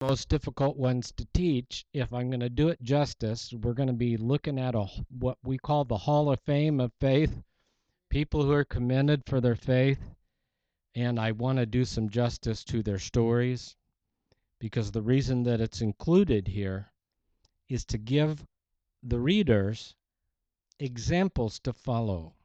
most difficult ones to teach. If I'm going to do it justice, we're going to be looking at what we call the Hall of Fame of faith, people who are commended for their faith, and I want to do some justice to their stories because the reason that it's included here is to give the readers examples to follow.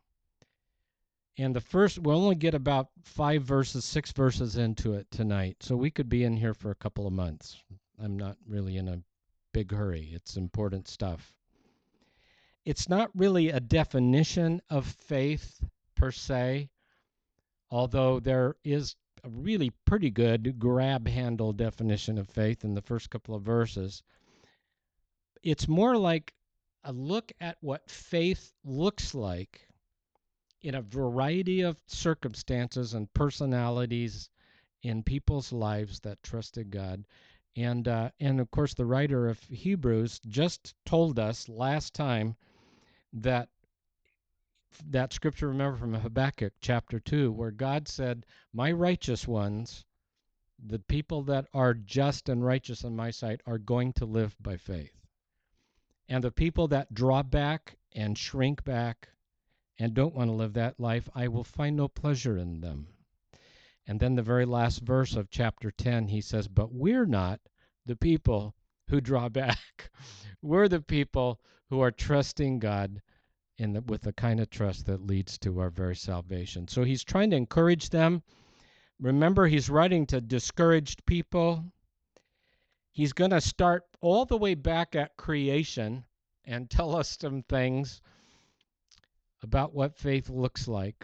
And the first, we'll only get about 6 verses into it tonight, so we could be in here for a couple of months. I'm not really in a big hurry. It's important stuff. It's not really a definition of faith per se, although there is a really pretty good grab handle definition of faith in the first couple of verses. It's more like a look at what faith looks like in a variety of circumstances and personalities in people's lives that trusted God. And of course, the writer of Hebrews just told us last time that scripture, remember, from Habakkuk chapter 2, where God said, my righteous ones, the people that are just and righteous in my sight, are going to live by faith. And the people that draw back and shrink back and don't want to live that life, I will find no pleasure in them. And then the very last verse of chapter 10, he says, but we're not the people who draw back. We're the people who are trusting God with the kind of trust that leads to our very salvation. So he's trying to encourage them. Remember, he's writing to discouraged people. He's going to start all the way back at creation and tell us some things about what faith looks like.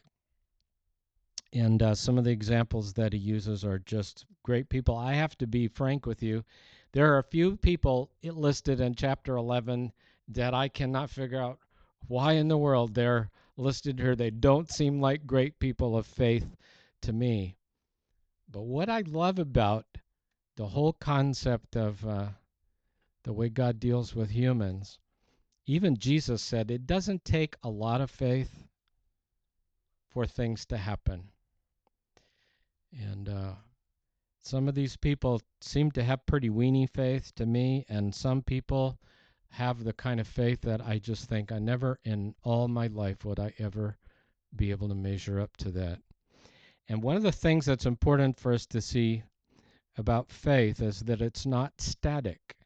And some of the examples that he uses are just great people. I have to be frank with you. There are a few people listed in chapter 11 that I cannot figure out why in the world they're listed here. They don't seem like great people of faith to me. But what I love about the whole concept of the way God deals with humans, even Jesus said it doesn't take a lot of faith for things to happen. And some of these people seem to have pretty weenie faith to me, and some people have the kind of faith that I just think I never in all my life would I ever be able to measure up to that. And one of the things that's important for us to see about faith is that it's not static.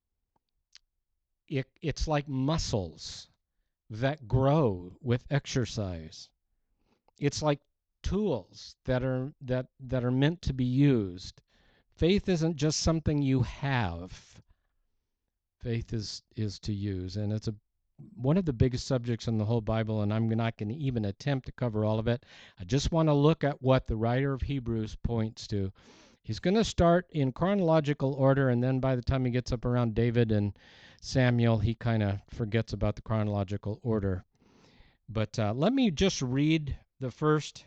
It's like muscles that grow with exercise. It's like tools that are meant to be used. Faith isn't just something you have. Faith is to use, and it's one of the biggest subjects in the whole Bible, and I'm not going to even attempt to cover all of it. I just want to look at what the writer of Hebrews points to. He's going to start in chronological order, and then by the time he gets up around David and Samuel, he kind of forgets about the chronological order. But let me just read the first.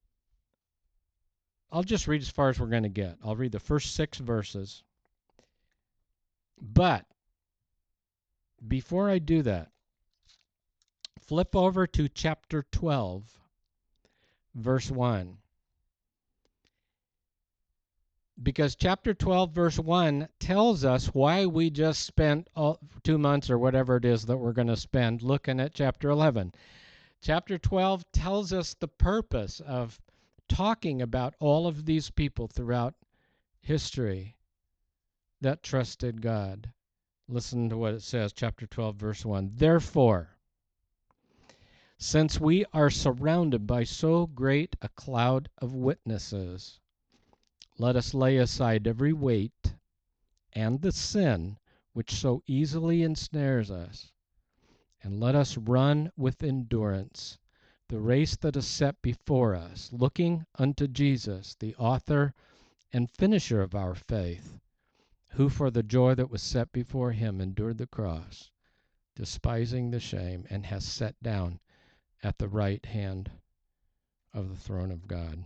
I'll just read as far as we're going to get. I'll read the first 6 verses. But before I do that, flip over to chapter 12, verse 1. Because chapter 12, verse 1 tells us why we just spent 2 months or whatever it is that we're going to spend looking at chapter 11. Chapter 12 tells us the purpose of talking about all of these people throughout history that trusted God. Listen to what it says, chapter 12, verse 1. Therefore, since we are surrounded by so great a cloud of witnesses, let us lay aside every weight and the sin which so easily ensnares us, and let us run with endurance the race that is set before us, looking unto Jesus, the author and finisher of our faith, who for the joy that was set before him endured the cross, despising the shame, and has sat down at the right hand of the throne of God.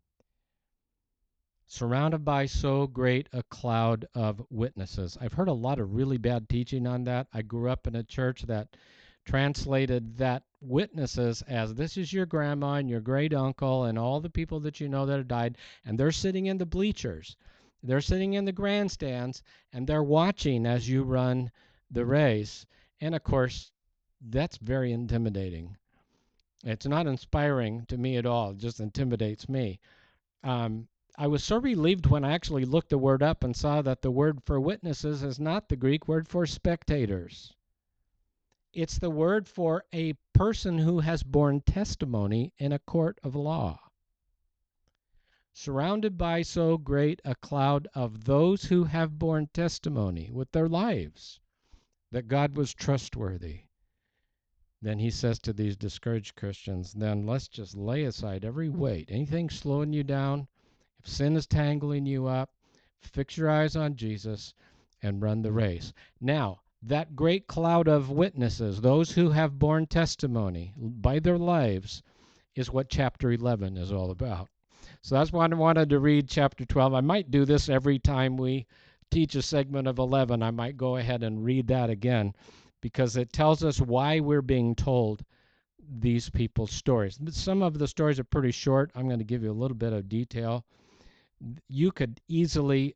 Surrounded by so great a cloud of witnesses. I've heard a lot of really bad teaching on that. I grew up in a church that translated that witnesses as this is your grandma and your great uncle and all the people that you know that have died, and they're sitting in the bleachers. They're sitting in the grandstands, and they're watching as you run the race. And of course, that's very intimidating. It's not inspiring to me at all. It just intimidates me. I was so relieved when I actually looked the word up and saw that the word for witnesses is not the Greek word for spectators. It's the word for a person who has borne testimony in a court of law. Surrounded by so great a cloud of those who have borne testimony with their lives that God was trustworthy. Then he says to these discouraged Christians, then let's just lay aside every weight, anything slowing you down. If sin is tangling you up, fix your eyes on Jesus and run the race. Now, that great cloud of witnesses, those who have borne testimony by their lives, is what chapter 11 is all about. So that's why I wanted to read chapter 12. I might do this every time we teach a segment of 11. I might go ahead and read that again, because it tells us why we're being told these people's stories. Some of the stories are pretty short. I'm going to give you a little bit of detail. You could easily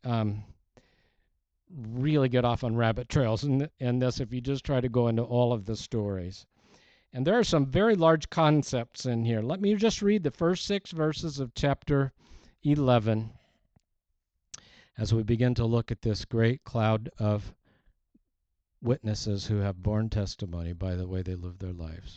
really get off on rabbit trails in this if you just try to go into all of the stories. And there are some very large concepts in here. Let me just read the first 6 verses of chapter 11 as we begin to look at this great cloud of witnesses who have borne testimony by the way they live their lives.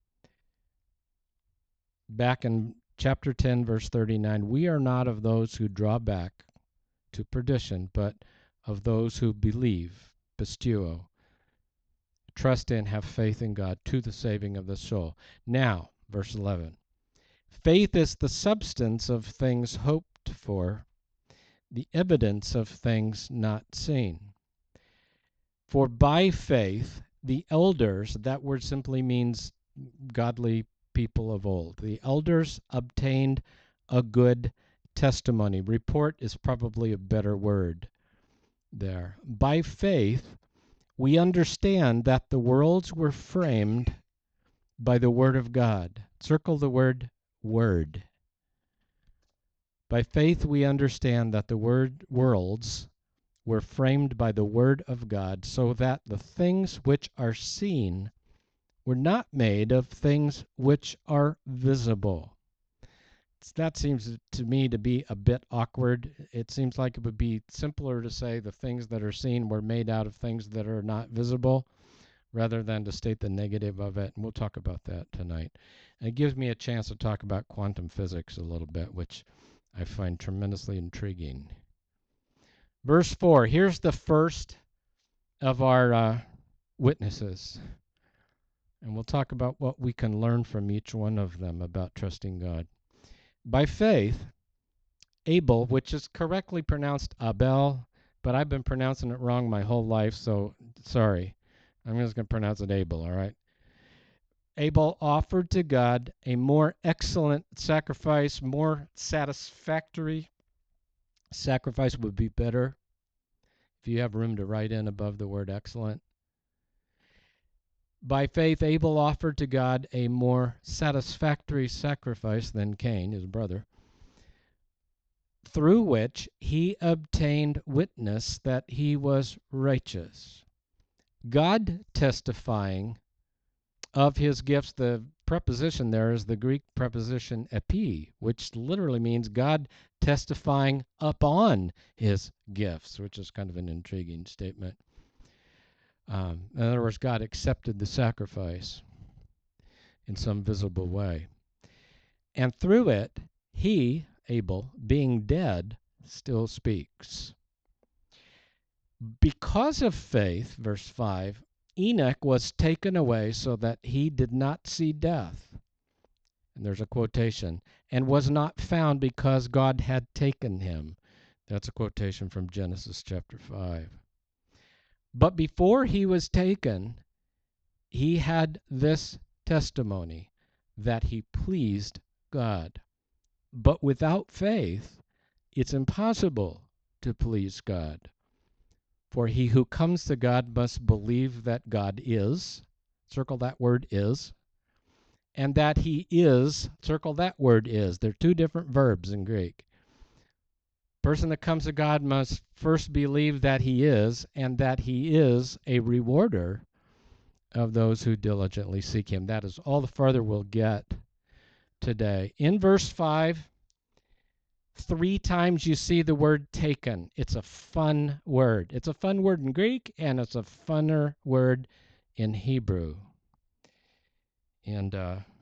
Back in chapter 10, verse 39, we are not of those who draw back to perdition, but of those who believe, pisteuo, trust in, have faith in God to the saving of the soul. Now, verse 11, faith is the substance of things hoped for, the evidence of things not seen. For by faith, the elders, that word simply means godly people of old, the elders obtained a good testimony. Report is probably a better word there. By faith, we understand that the worlds were framed by the word of God. Circle the word word. By faith, we understand that the worlds were framed by the word of God, so that the things which are seen were not made of things which are visible. That seems to me to be a bit awkward. It seems like it would be simpler to say the things that are seen were made out of things that are not visible, rather than to state the negative of it. And we'll talk about that tonight. And it gives me a chance to talk about quantum physics a little bit, which I find tremendously intriguing. Verse 4, here's the first of our witnesses. And we'll talk about what we can learn from each one of them about trusting God. By faith, Abel, which is correctly pronounced Abel, but I've been pronouncing it wrong my whole life, so sorry. I'm just going to pronounce it Abel, all right? Abel offered to God a more excellent sacrifice, more satisfactory sacrifice would be better if you have room to write in above the word excellent. By faith, Abel offered to God a more satisfactory sacrifice than Cain, his brother, through which he obtained witness that he was righteous. God testifying of his gifts. The preposition there is the Greek preposition epi, which literally means God testifying upon his gifts, which is kind of an intriguing statement. In other words, God accepted the sacrifice in some visible way. And through it, he, Abel, being dead, still speaks. Because of faith, verse 5, Enoch was taken away so that he did not see death. And there's a quotation. And was not found because God had taken him. That's a quotation from Genesis chapter 5. But before he was taken, he had this testimony that he pleased God. But without faith, it's impossible to please God. For he who comes to God must believe that God is, circle that word is, and that he is, circle that word is. They're two different verbs in Greek. person that comes to God must first believe that he is, and that he is a rewarder of those who diligently seek him. That is all the farther we'll get today. In verse 5, 3 times you see the word taken. It's a fun word. It's a fun word in Greek, and it's a funner word in Hebrew. And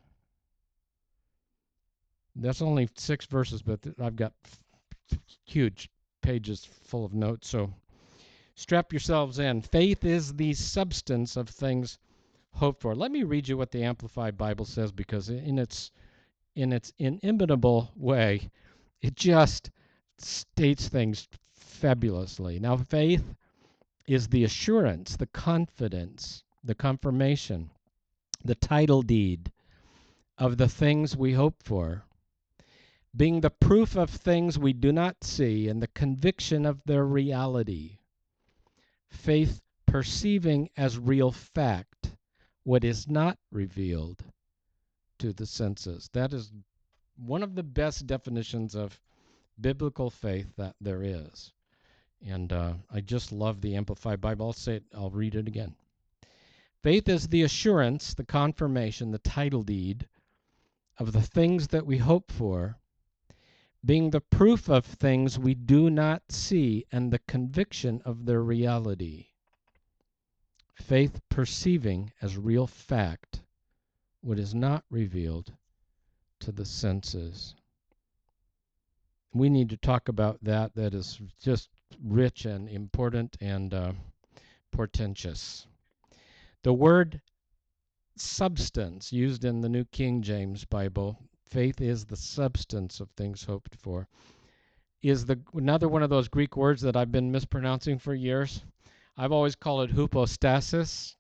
that's only 6 verses, but I've got huge pages full of notes, so strap yourselves in. Faith is the substance of things hoped for. Let me read you what the Amplified Bible says, because in its inimitable way, it just states things fabulously. Now, faith is the assurance, the confidence, the confirmation, the title deed of the things we hope for, being the proof of things we do not see and the conviction of their reality. Faith perceiving as real fact what is not revealed to the senses. That is one of the best definitions of biblical faith that there is. And I just love the Amplified Bible. I'll say it, I'll read it again. Faith is the assurance, the confirmation, the title deed of the things that we hope for, being the proof of things we do not see and the conviction of their reality. Faith perceiving as real fact what is not revealed to the senses. We need to talk about that. That is just rich and important and portentous. The word substance, used in the New King James Bible, faith is the substance of things hoped for, is another one of those Greek words that I've been mispronouncing for years. I've always called it hypostasis,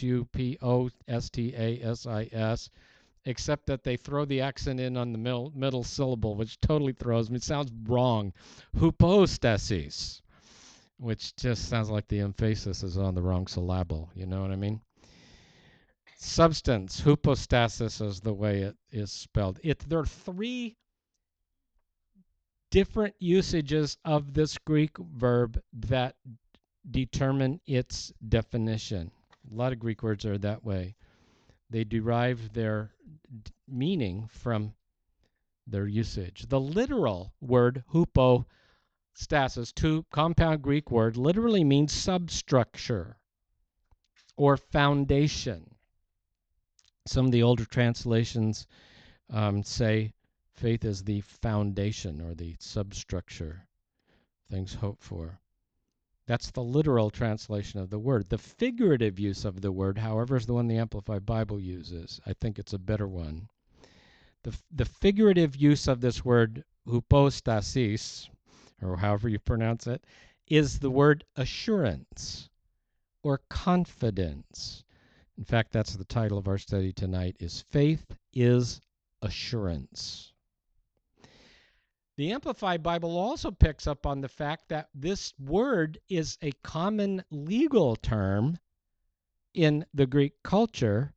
Hupostasis, except that they throw the accent in on the middle syllable, which totally throws me. It sounds wrong. Hypostasis, which just sounds like the emphasis is on the wrong syllable. You know what I mean? Substance, hypostasis is the way it is spelled. There are 3 different usages of this Greek verb that determine its definition. A lot of Greek words are that way. They derive their meaning from their usage. The literal word hypostasis, 2 compound Greek word, literally means substructure or foundation. Some of the older translations say faith is the foundation or the substructure, things hoped for. That's the literal translation of the word. The figurative use of the word, however, is the one the Amplified Bible uses. I think it's a better one. The figurative use of this word, hypostasis, or however you pronounce it, is the word assurance or confidence. In fact, that's the title of our study tonight, is Faith is Assurance. The Amplified Bible also picks up on the fact that this word is a common legal term in the Greek culture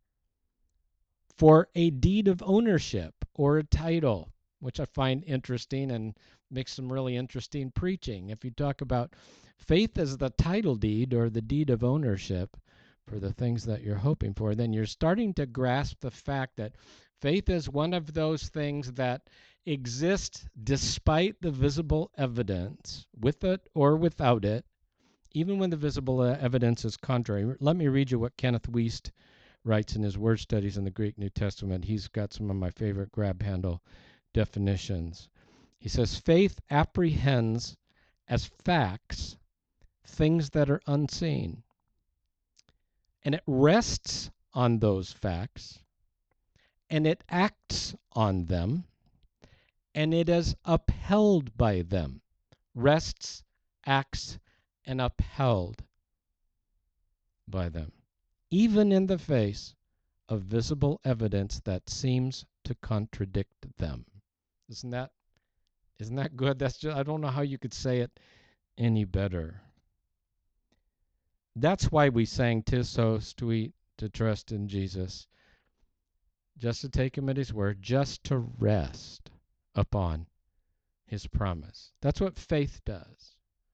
for a deed of ownership or a title, which I find interesting and makes some really interesting preaching. If you talk about faith as the title deed or the deed of ownership for the things that you're hoping for, then you're starting to grasp the fact that faith is one of those things that exist despite the visible evidence, with it or without it, even when the visible evidence is contrary. Let me read you what Kenneth Wuest writes in his word studies in the Greek New Testament. He's got some of my favorite grab handle definitions. He says, faith apprehends as facts things that are unseen, and it rests on those facts, and it acts on them, and it is upheld by them. Rests, acts, and upheld by them, even in the face of visible evidence that seems to contradict them. Isn't that good? That's just, I don't know how you could say it any better. That's why we sang "'Tis so sweet to trust in Jesus," just to take him at his word, just to rest upon his promise. That's what faith does.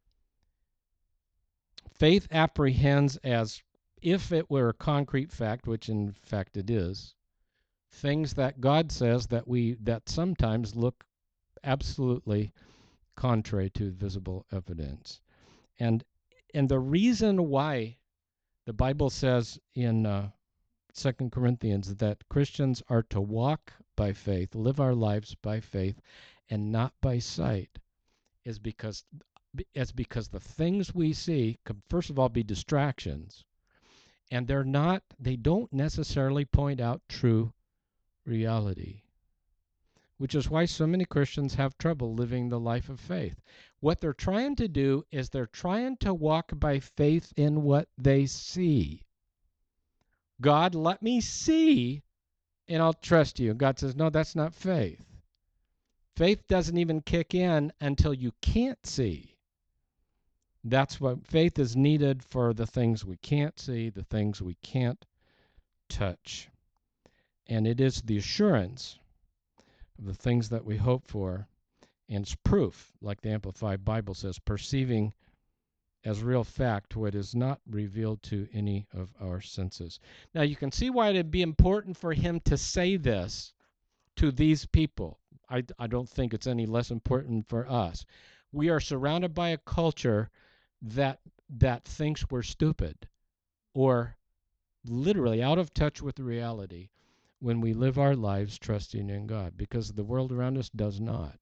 Faith apprehends as if it were a concrete fact, which in fact it is, things that God says that sometimes look absolutely contrary to visible evidence. And the reason why the Bible says in 2 Corinthians that Christians are to walk by faith, live our lives by faith, and not by sight, is because the things we see could first of all be distractions, and they don't necessarily point out true reality, which is why so many Christians have trouble living the life of faith. What they're trying to do is they're trying to walk by faith in what they see. God, let me see, and I'll trust you. God says, no, that's not faith. Faith doesn't even kick in until you can't see. That's what faith is needed for the things we can't see, the things we can't touch. And it is the assurance of the things that we hope for, and it's proof, like the Amplified Bible says, perceiving as real fact what is not revealed to any of our senses. Now you can see why it'd be important for him to say this to these people. I don't think it's any less important for us. We are surrounded by a culture that thinks we're stupid or literally out of touch with reality when we live our lives trusting in God, because the world around us does not.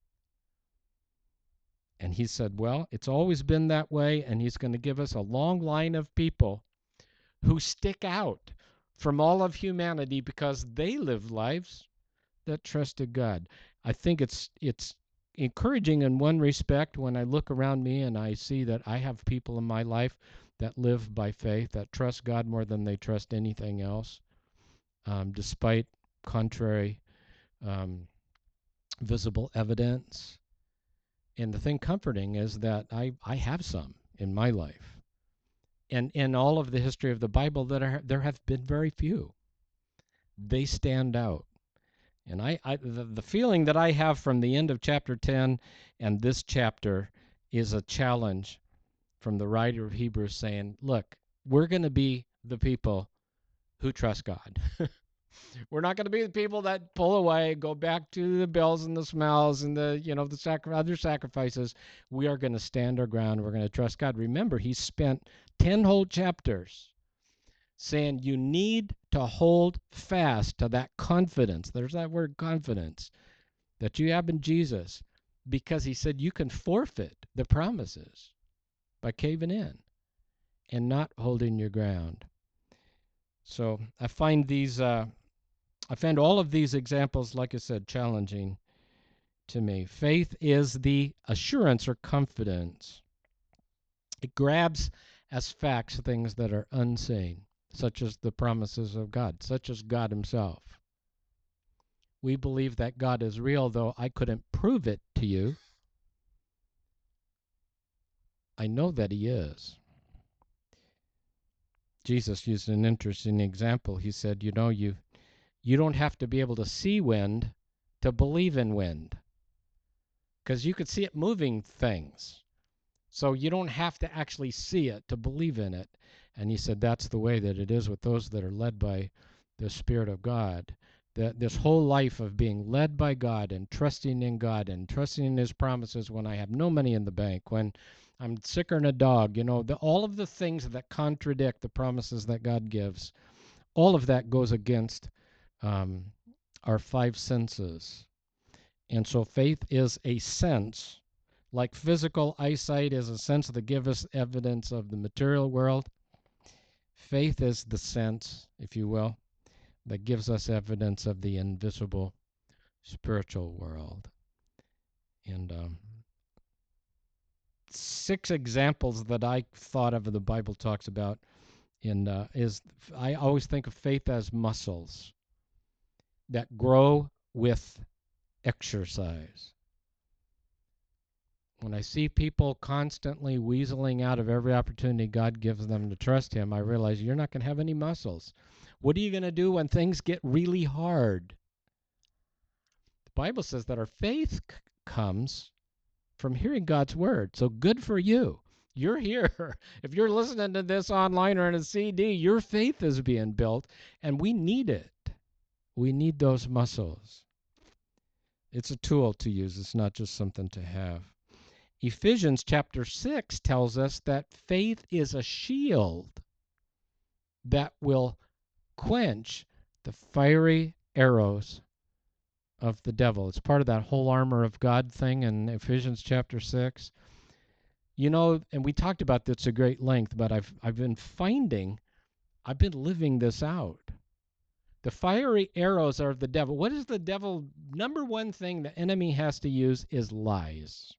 And he said, well, it's always been that way, and he's going to give us a long line of people who stick out from all of humanity because they live lives that trusted God. I think it's encouraging in one respect when I look around me and I see that I have people in my life that live by faith, that trust God more than they trust anything else, despite contrary visible evidence. And the thing comforting is that I have some in my life. And in all of the history of the Bible, there have been very few. They stand out. And the feeling that I have from the end of chapter 10 and this chapter is a challenge from the writer of Hebrews saying, look, we're going to be the people who trust God. We're not going to be the people that pull away, go back to the bells and the smells and the other sacrifices. We are going to stand our ground. We're going to trust God. Remember, he spent 10 whole chapters saying you need to hold fast to that confidence. There's that word confidence that you have in Jesus, because he said you can forfeit the promises by caving in and not holding your ground. So I find all of these examples, like I said, challenging to me. Faith is the assurance or confidence. It grabs as facts things that are unseen, such as the promises of God, such as God himself. We believe that God is real, though I couldn't prove it to you. I know that he is. Jesus used an interesting example. He said, you don't have to be able to see wind to believe in wind, because you could see it moving things. So you don't have to actually see it to believe in it. And he said that's the way that it is with those that are led by the Spirit of God. That this whole life of being led by God and trusting in God and trusting in his promises when I have no money in the bank, when I'm sicker than a dog, all of the things that contradict the promises that God gives, all of that goes against our five senses. And so faith is a sense. Like physical eyesight is a sense that gives us evidence of the material world, faith is the sense, if you will, that gives us evidence of the invisible spiritual world. And 6 examples that I thought of the Bible talks about is I always think of faith as muscles that grow with exercise. When I see people constantly weaseling out of every opportunity God gives them to trust him, I realize you're not going to have any muscles. What are you going to do when things get really hard? The Bible says that our faith comes from hearing God's word. So good for you. You're here. If you're listening to this online or in a CD, your faith is being built, and we need it. We need those muscles. It's a tool to use. It's not just something to have. Ephesians chapter 6 tells us that faith is a shield that will quench the fiery arrows of the devil. It's part of that whole armor of God thing in Ephesians chapter 6. You know, and we talked about this at great length, but I've been living this out. The fiery arrows are of the devil. What is the devil? Number one thing the enemy has to use is lies.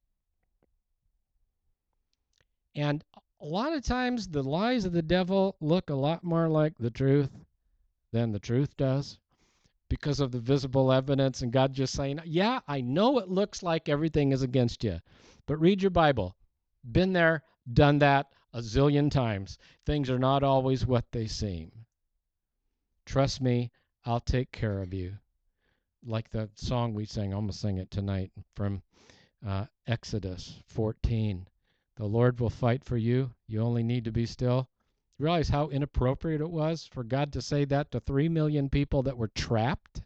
And a lot of times the lies of the devil look a lot more like the truth than the truth does because of the visible evidence and God just saying, yeah, I know it looks like everything is against you, but read your Bible. Been there, done that a zillion times. Things are not always what they seem. Trust me, I'll take care of you. Like the song we sang, I'm going to sing it tonight from Exodus 14. The Lord will fight for you. You only need to be still. Realize how inappropriate it was for God to say that to 3 million people that were trapped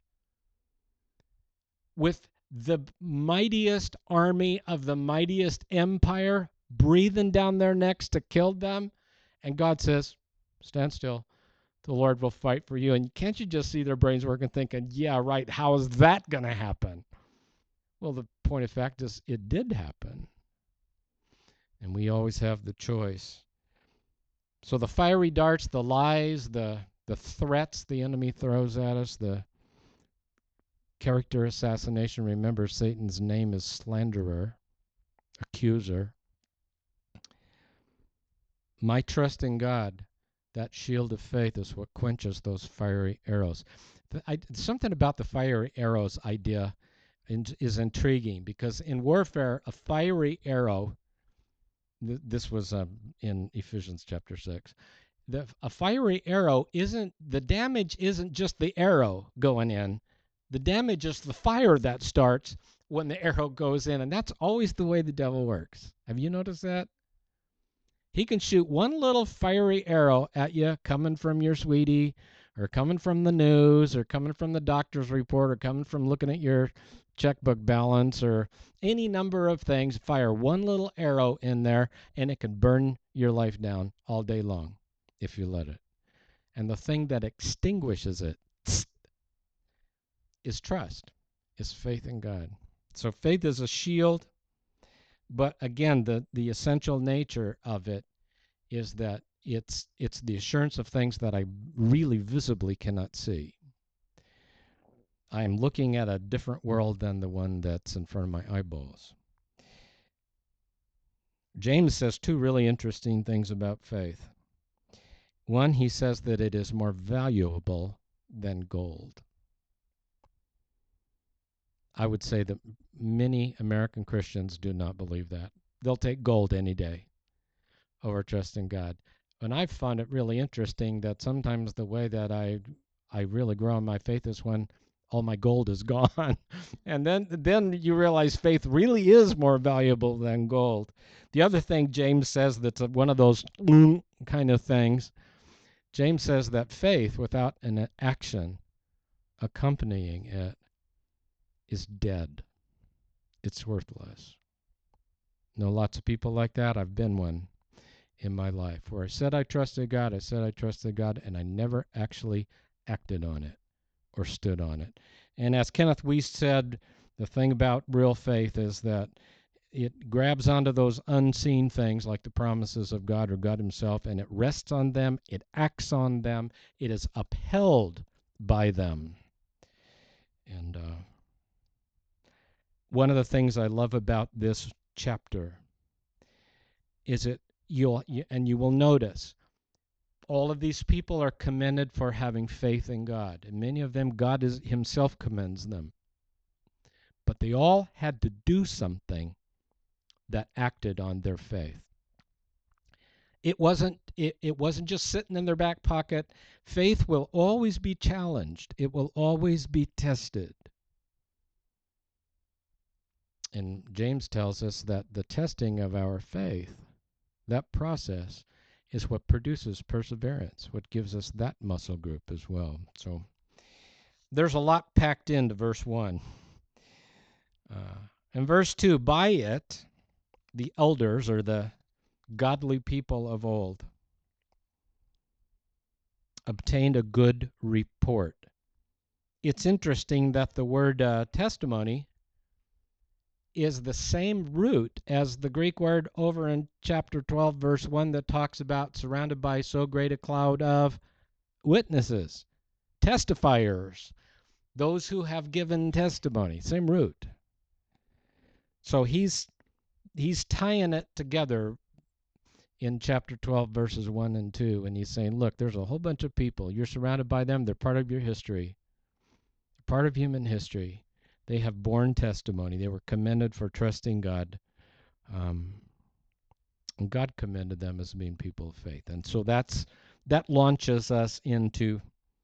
with the mightiest army of the mightiest empire breathing down their necks to kill them. And God says, stand still. The Lord will fight for you. And can't you just see their brains working thinking, yeah, right, how is that going to happen? Well, the point of fact is it did happen. And we always have the choice. So the fiery darts, the lies, the threats the enemy throws at us, the character assassination. Remember, Satan's name is slanderer, accuser. My trust in God, that shield of faith, is what quenches those fiery arrows. Something about the fiery arrows idea is intriguing because in warfare, a fiery arrow, this was in Ephesians chapter 6, a fiery arrow the damage isn't just the arrow going in. The damage is the fire that starts when the arrow goes in, and that's always the way the devil works. Have you noticed that? He can shoot one little fiery arrow at you coming from your sweetie or coming from the news or coming from the doctor's report or coming from looking at your checkbook balance or any number of things. Fire one little arrow in there and it can burn your life down all day long if you let it. And the thing that extinguishes it is trust, is faith in God. So faith is a shield. But again, the essential nature of it is that it's the assurance of things that I really visibly cannot see. I am looking at a different world than the one that's in front of my eyeballs. James says two really interesting things about faith. One, he says that it is more valuable than gold. I would say that many American Christians do not believe that. They'll take gold any day over trust in God. And I found it really interesting that sometimes the way that I really grow in my faith is when all my gold is gone. And then you realize faith really is more valuable than gold. The other thing James says that's one of those kind of things, James says that faith without an action accompanying it is dead. It's worthless. Know lots of people like that. I've been one in my life where I said I trusted God, and I never actually acted on it or stood on it. And as Kenneth Weiss said, the thing about real faith is that it grabs onto those unseen things like the promises of God or God himself, and it rests on them, it acts on them, it is upheld by them. And one of the things I love about this chapter is you will notice all of these people are commended for having faith in God, and many of them God himself commends them. But they all had to do something that acted on their faith. It wasn't just sitting in their back pocket. Faith will always be challenged. It will always be tested. And James tells us that the testing of our faith, that process, is what produces perseverance, what gives us that muscle group as well. So there's a lot packed into verse 1. In verse 2, by it, the elders, or the godly people of old, obtained a good report. It's interesting that the word testimony is the same root as the Greek word over in chapter 12, verse 1, that talks about surrounded by so great a cloud of witnesses, testifiers, those who have given testimony. Same root. So he's tying it together in chapter 12, verses 1 and 2, and he's saying, look, there's a whole bunch of people. You're surrounded by them. They're part of your history. They're part of human history. They have borne testimony. They were commended for trusting God. And God commended them as being people of faith. And so that launches us into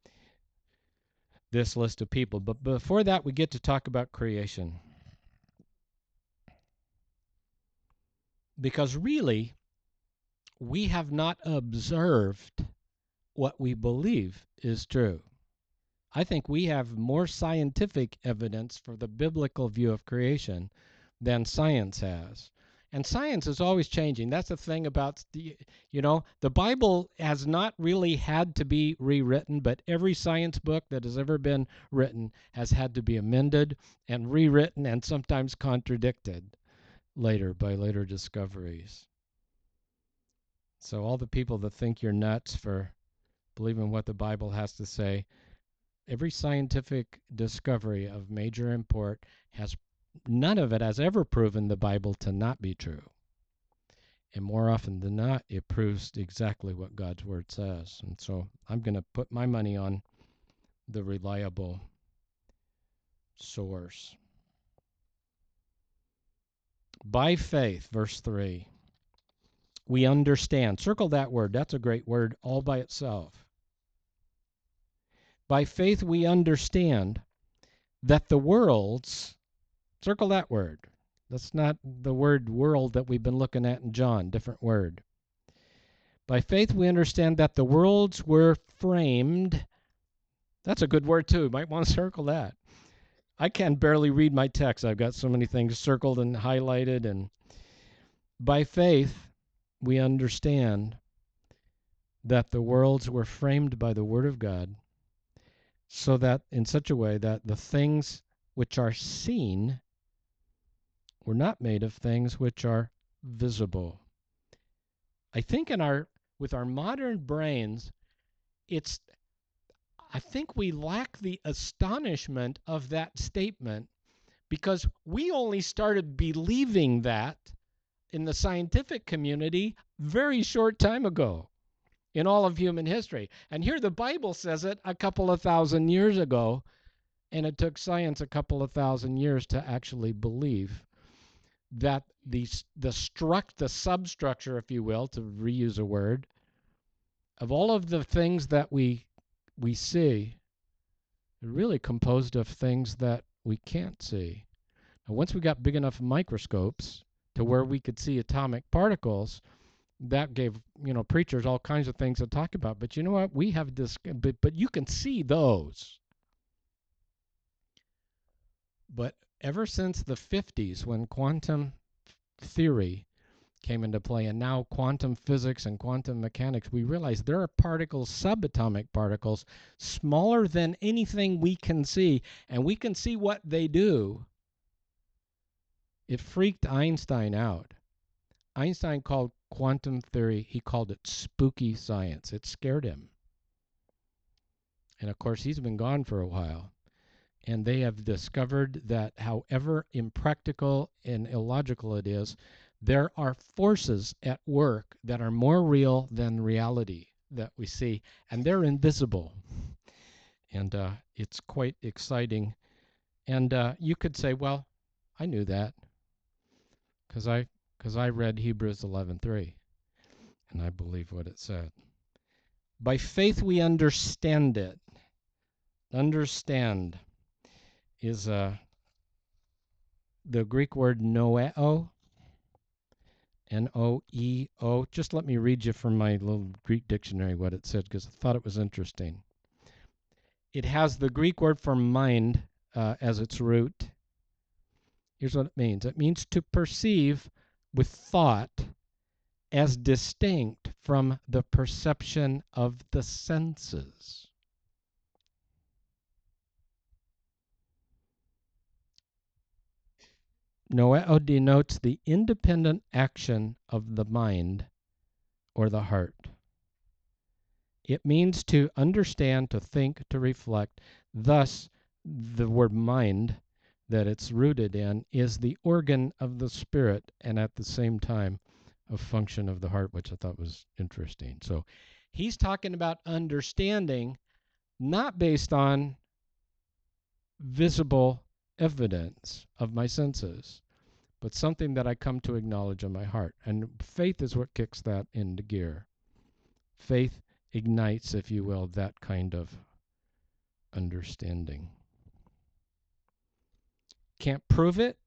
this list of people. But before that, we get to talk about creation. Because really, we have not observed what we believe is true. I think we have more scientific evidence for the biblical view of creation than science has. And science is always changing. That's the thing about the Bible has not really had to be rewritten, but every science book that has ever been written has had to be amended and rewritten and sometimes contradicted later by later discoveries. So all the people that think you're nuts for believing what the Bible has to say, every scientific discovery of major import none of it has ever proven the Bible to not be true. And more often than not, it proves exactly what God's Word says. And so I'm going to put my money on the reliable source. By faith, verse 3, we understand. Circle that word. That's a great word all by itself. By faith, we understand that the worlds, circle that word. That's not the word world that we've been looking at in John, different word. By faith, we understand that the worlds were framed. That's a good word, too. Might want to circle that. I can barely read my text. I've got so many things circled and highlighted. And by faith, we understand that the worlds were framed by the Word of God, so that in such a way that the things which are seen were not made of things which are visible. I think with our modern brains, I think we lack the astonishment of that statement, because we only started believing that in the scientific community very short time ago in all of human history. And here the Bible says it a couple of thousand years ago, and it took science a couple of thousand years to actually believe that the substructure, if you will, to reuse a word, of all of the things that we see, are really composed of things that we can't see. Now, once we got big enough microscopes to where we could see atomic particles, that gave preachers all kinds of things to talk about. But you know what? We have this, but you can see those. But ever since the 50s, when quantum theory came into play, and now quantum physics and quantum mechanics, we realize there are particles, subatomic particles, smaller than anything we can see, and we can see what they do. It freaked Einstein out. Einstein called quantum theory, he called it spooky science. It scared him. And of course, he's been gone for a while. And they have discovered that however impractical and illogical it is, there are forces at work that are more real than reality that we see, and they're invisible. And it's quite exciting. And you could say, well, I knew that because I read Hebrews 11:3, and I believe what it said. By faith we understand it. Understand is the Greek word noeo, N-O-E-O. Just let me read you from my little Greek dictionary what it said, because I thought it was interesting. It has the Greek word for mind as its root. Here's what it means. It means to perceive with thought as distinct from the perception of the senses. Noeo denotes the independent action of the mind or the heart. It means to understand, to think, to reflect. Thus, the word mind that it's rooted in is the organ of the spirit and at the same time a function of the heart, which I thought was interesting. So he's talking about understanding not based on visible evidence of my senses, but something that I come to acknowledge in my heart. And faith is what kicks that into gear. Faith ignites, if you will, that kind of understanding. Can't prove it.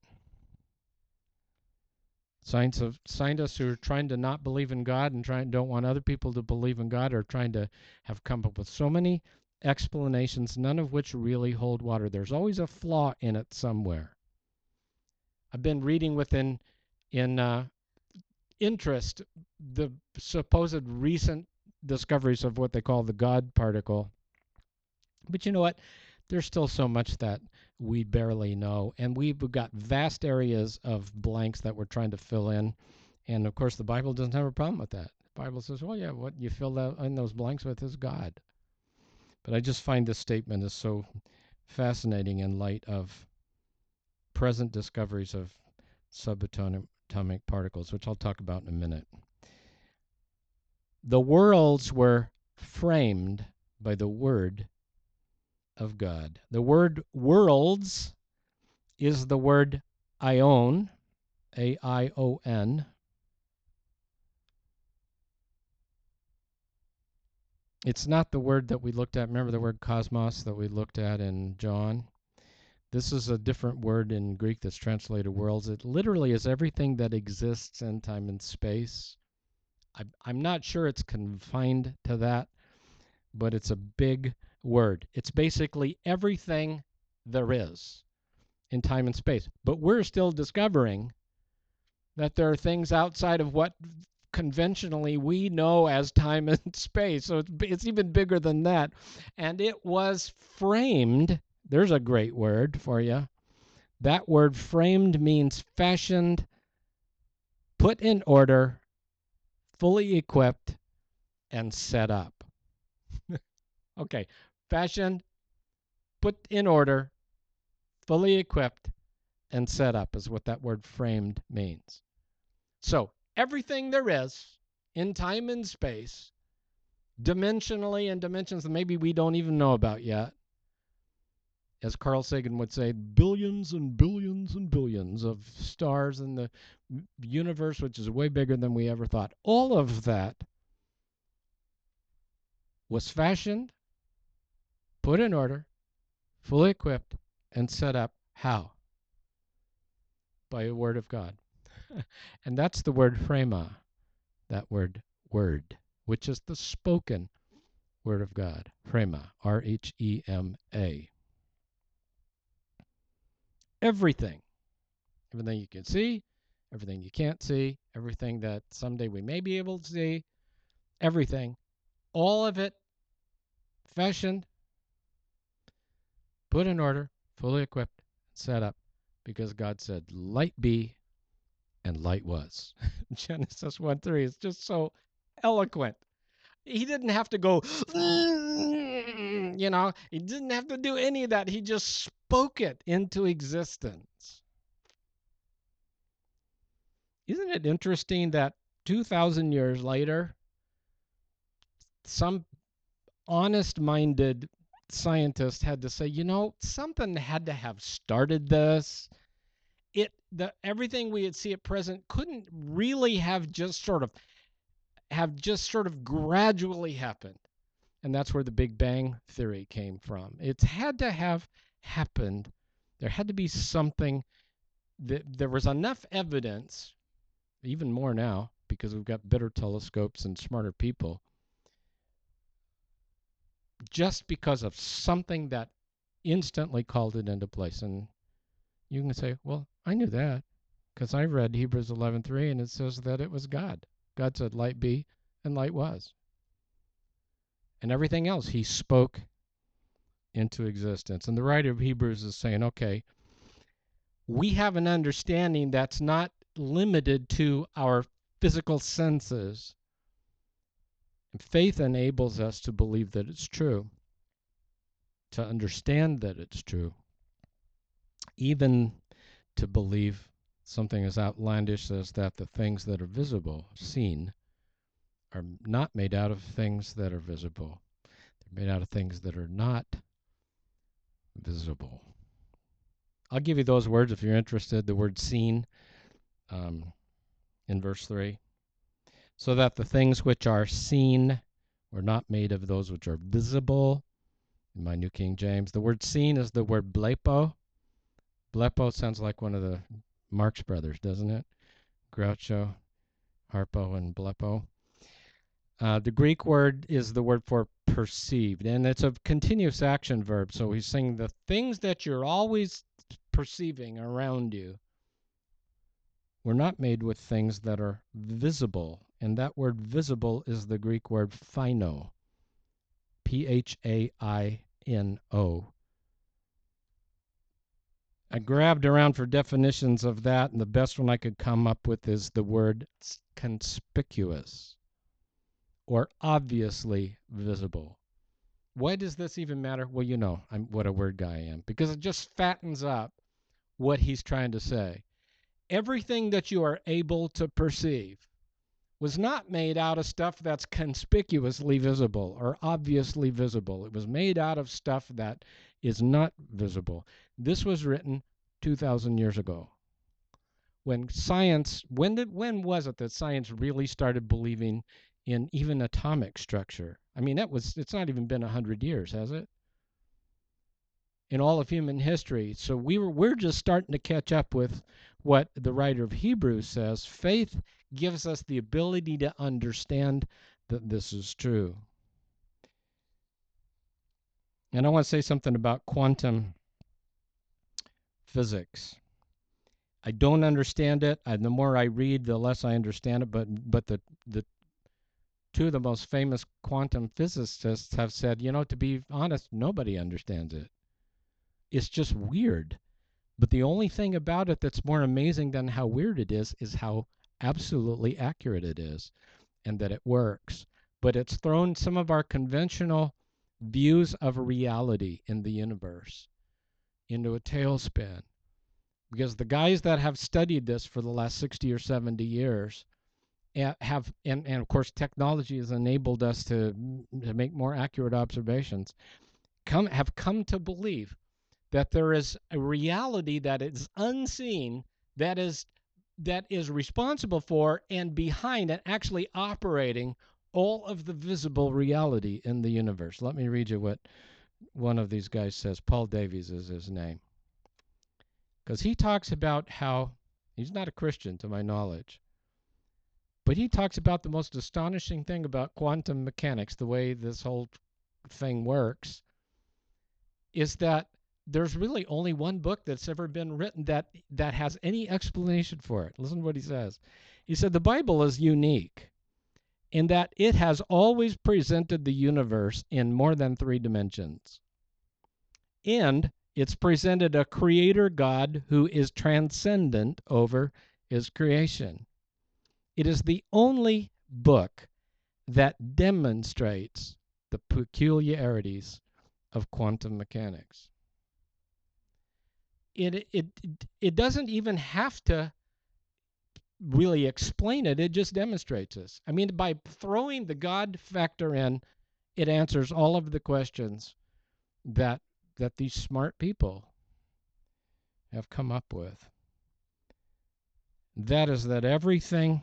Scientists who are trying to not believe in God and don't want other people to believe in God are trying to have come up with so many explanations, none of which really hold water. There's always a flaw in it somewhere. I've been reading in interest the supposed recent discoveries of what they call the God particle. But you know what? There's still so much that we barely know, and we've got vast areas of blanks that we're trying to fill in. And of course, the Bible doesn't have a problem with that. The Bible says, well, yeah, what you fill in those blanks with is God. But I just find this statement is so fascinating in light of present discoveries of subatomic particles, which I'll talk about in a minute. The worlds were framed by the Word of God. The word worlds is the word aion, A-I-O-N. It's not the word that we looked at. Remember the word cosmos that we looked at in John? This is a different word in Greek that's translated worlds. It literally is everything that exists in time and space. I'm not sure it's confined to that, but it's a big word. It's basically everything there is in time and space. But we're still discovering that there are things outside of what conventionally we know as time and space. So it's even bigger than that. And it was framed. There's a great word for you. That word framed means fashioned, put in order, fully equipped, and set up. Okay, fashioned, put in order, fully equipped, and set up is what that word framed means. So everything there is in time and space, dimensionally and dimensions that maybe we don't even know about yet, as Carl Sagan would say, billions and billions and billions of stars in the universe, which is way bigger than we ever thought. All of that was fashioned, put in order, fully equipped, and set up. How? By a word of God. And that's the word phrema, that word, which is the spoken word of God. Phrema, R-H-E-M-A. Everything you can see, everything you can't see, everything that someday we may be able to see, everything, all of it fashioned, put in order, fully equipped, set up, because God said, light be, and light was. Genesis 1:3 is just so eloquent. He didn't have to go, he didn't have to do any of that. He just spoke it into existence. Isn't it interesting that 2,000 years later, some honest-minded scientist had to say, something had to have started this. Everything we see at present couldn't really have just sort of gradually happened. And that's where the Big Bang theory came from. It had to have happened. There had to be something there was enough evidence, even more now because we've got better telescopes and smarter people, just because of something that instantly called it into place. And you can say, well, I knew that because I read Hebrews 11:3, and it says that it was God. God said, light be, and light was. And everything else he spoke into existence. And the writer of Hebrews is saying, okay, we have an understanding that's not limited to our physical senses. And faith enables us to believe that it's true, to understand that it's true, even to believe something as outlandish as that the things that are visible, seen, are not made out of things that are visible. They're made out of things that are not visible. I'll give you those words if you're interested. The word seen in verse 3. So that the things which are seen were not made of those which are visible. In my New King James, the word seen is the word blepo. Blepo sounds like one of the Marx Brothers, doesn't it? Groucho, Harpo, and Blepo. The Greek word is the word for perceived, and it's a continuous action verb. So he's saying the things that you're always perceiving around you were not made with things that are visible. And that word visible is the Greek word phino, P-H-A-I-N-O. I grabbed around for definitions of that, and the best one I could come up with is the word conspicuous or obviously visible. Why does this even matter? Well, you know what a word guy I am, because it just fattens up what he's trying to say. Everything that you are able to perceive was not made out of stuff that's conspicuously visible or obviously visible. It was made out of stuff that is not visible. This was written 2,000 years ago. When science, when was it that science really started believing in even atomic structure? I mean, it's not even been 100 years, has it? In all of human history. So we're just starting to catch up with what the writer of Hebrews says. Faith gives us the ability to understand that this is true. And I want to say something about quantum physics. I don't understand it. The more I read, the less I understand it. But the two of the most famous quantum physicists have said, to be honest, nobody understands it. It's just weird. But the only thing about it that's more amazing than how weird it is how absolutely accurate it is and that it works. But it's thrown some of our conventional views of reality in the universe into a tailspin. Because the guys that have studied this for the last 60 or 70 years and of course technology has enabled us to make more accurate observations, have come to believe that there is a reality that is unseen that is responsible for and behind and actually operating all of the visible reality in the universe. Let me read you what one of these guys says. Paul Davies is his name. Because he talks about how, he's not a Christian to my knowledge, but he talks about the most astonishing thing about quantum mechanics, the way this whole thing works, is that there's really only one book that's ever been written that has any explanation for it. Listen to what he says. He said the Bible is unique in that it has always presented the universe in more than 3 dimensions. And it's presented a creator God who is transcendent over his creation. It is the only book that demonstrates the peculiarities of quantum mechanics. It doesn't even have to really explain it. It just demonstrates this. I mean, by throwing the God factor in, it answers all of the questions that these smart people have come up with. That is that everything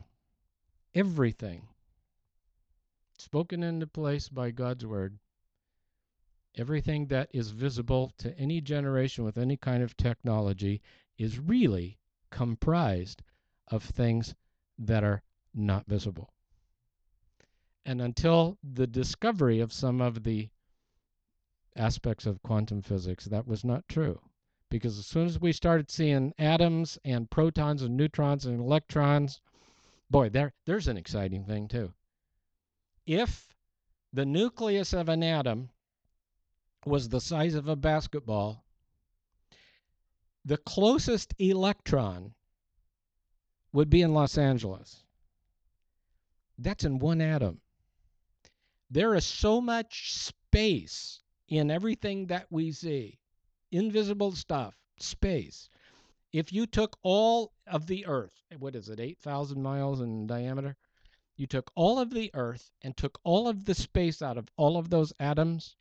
spoken into place by God's word, everything that is visible to any generation with any kind of technology is really comprised of things that are not visible. And until the discovery of some of the aspects of quantum physics, that was not true. Because as soon as we started seeing atoms and protons and neutrons and electrons, boy, there's an exciting thing too. If the nucleus of an atom was the size of a basketball, the closest electron would be in Los Angeles. That's in one atom. There is so much space in everything that we see, invisible stuff, space. If you took all of the Earth, what is it, 8,000 miles in diameter? You took all of the Earth and took all of the space out of all of those atoms,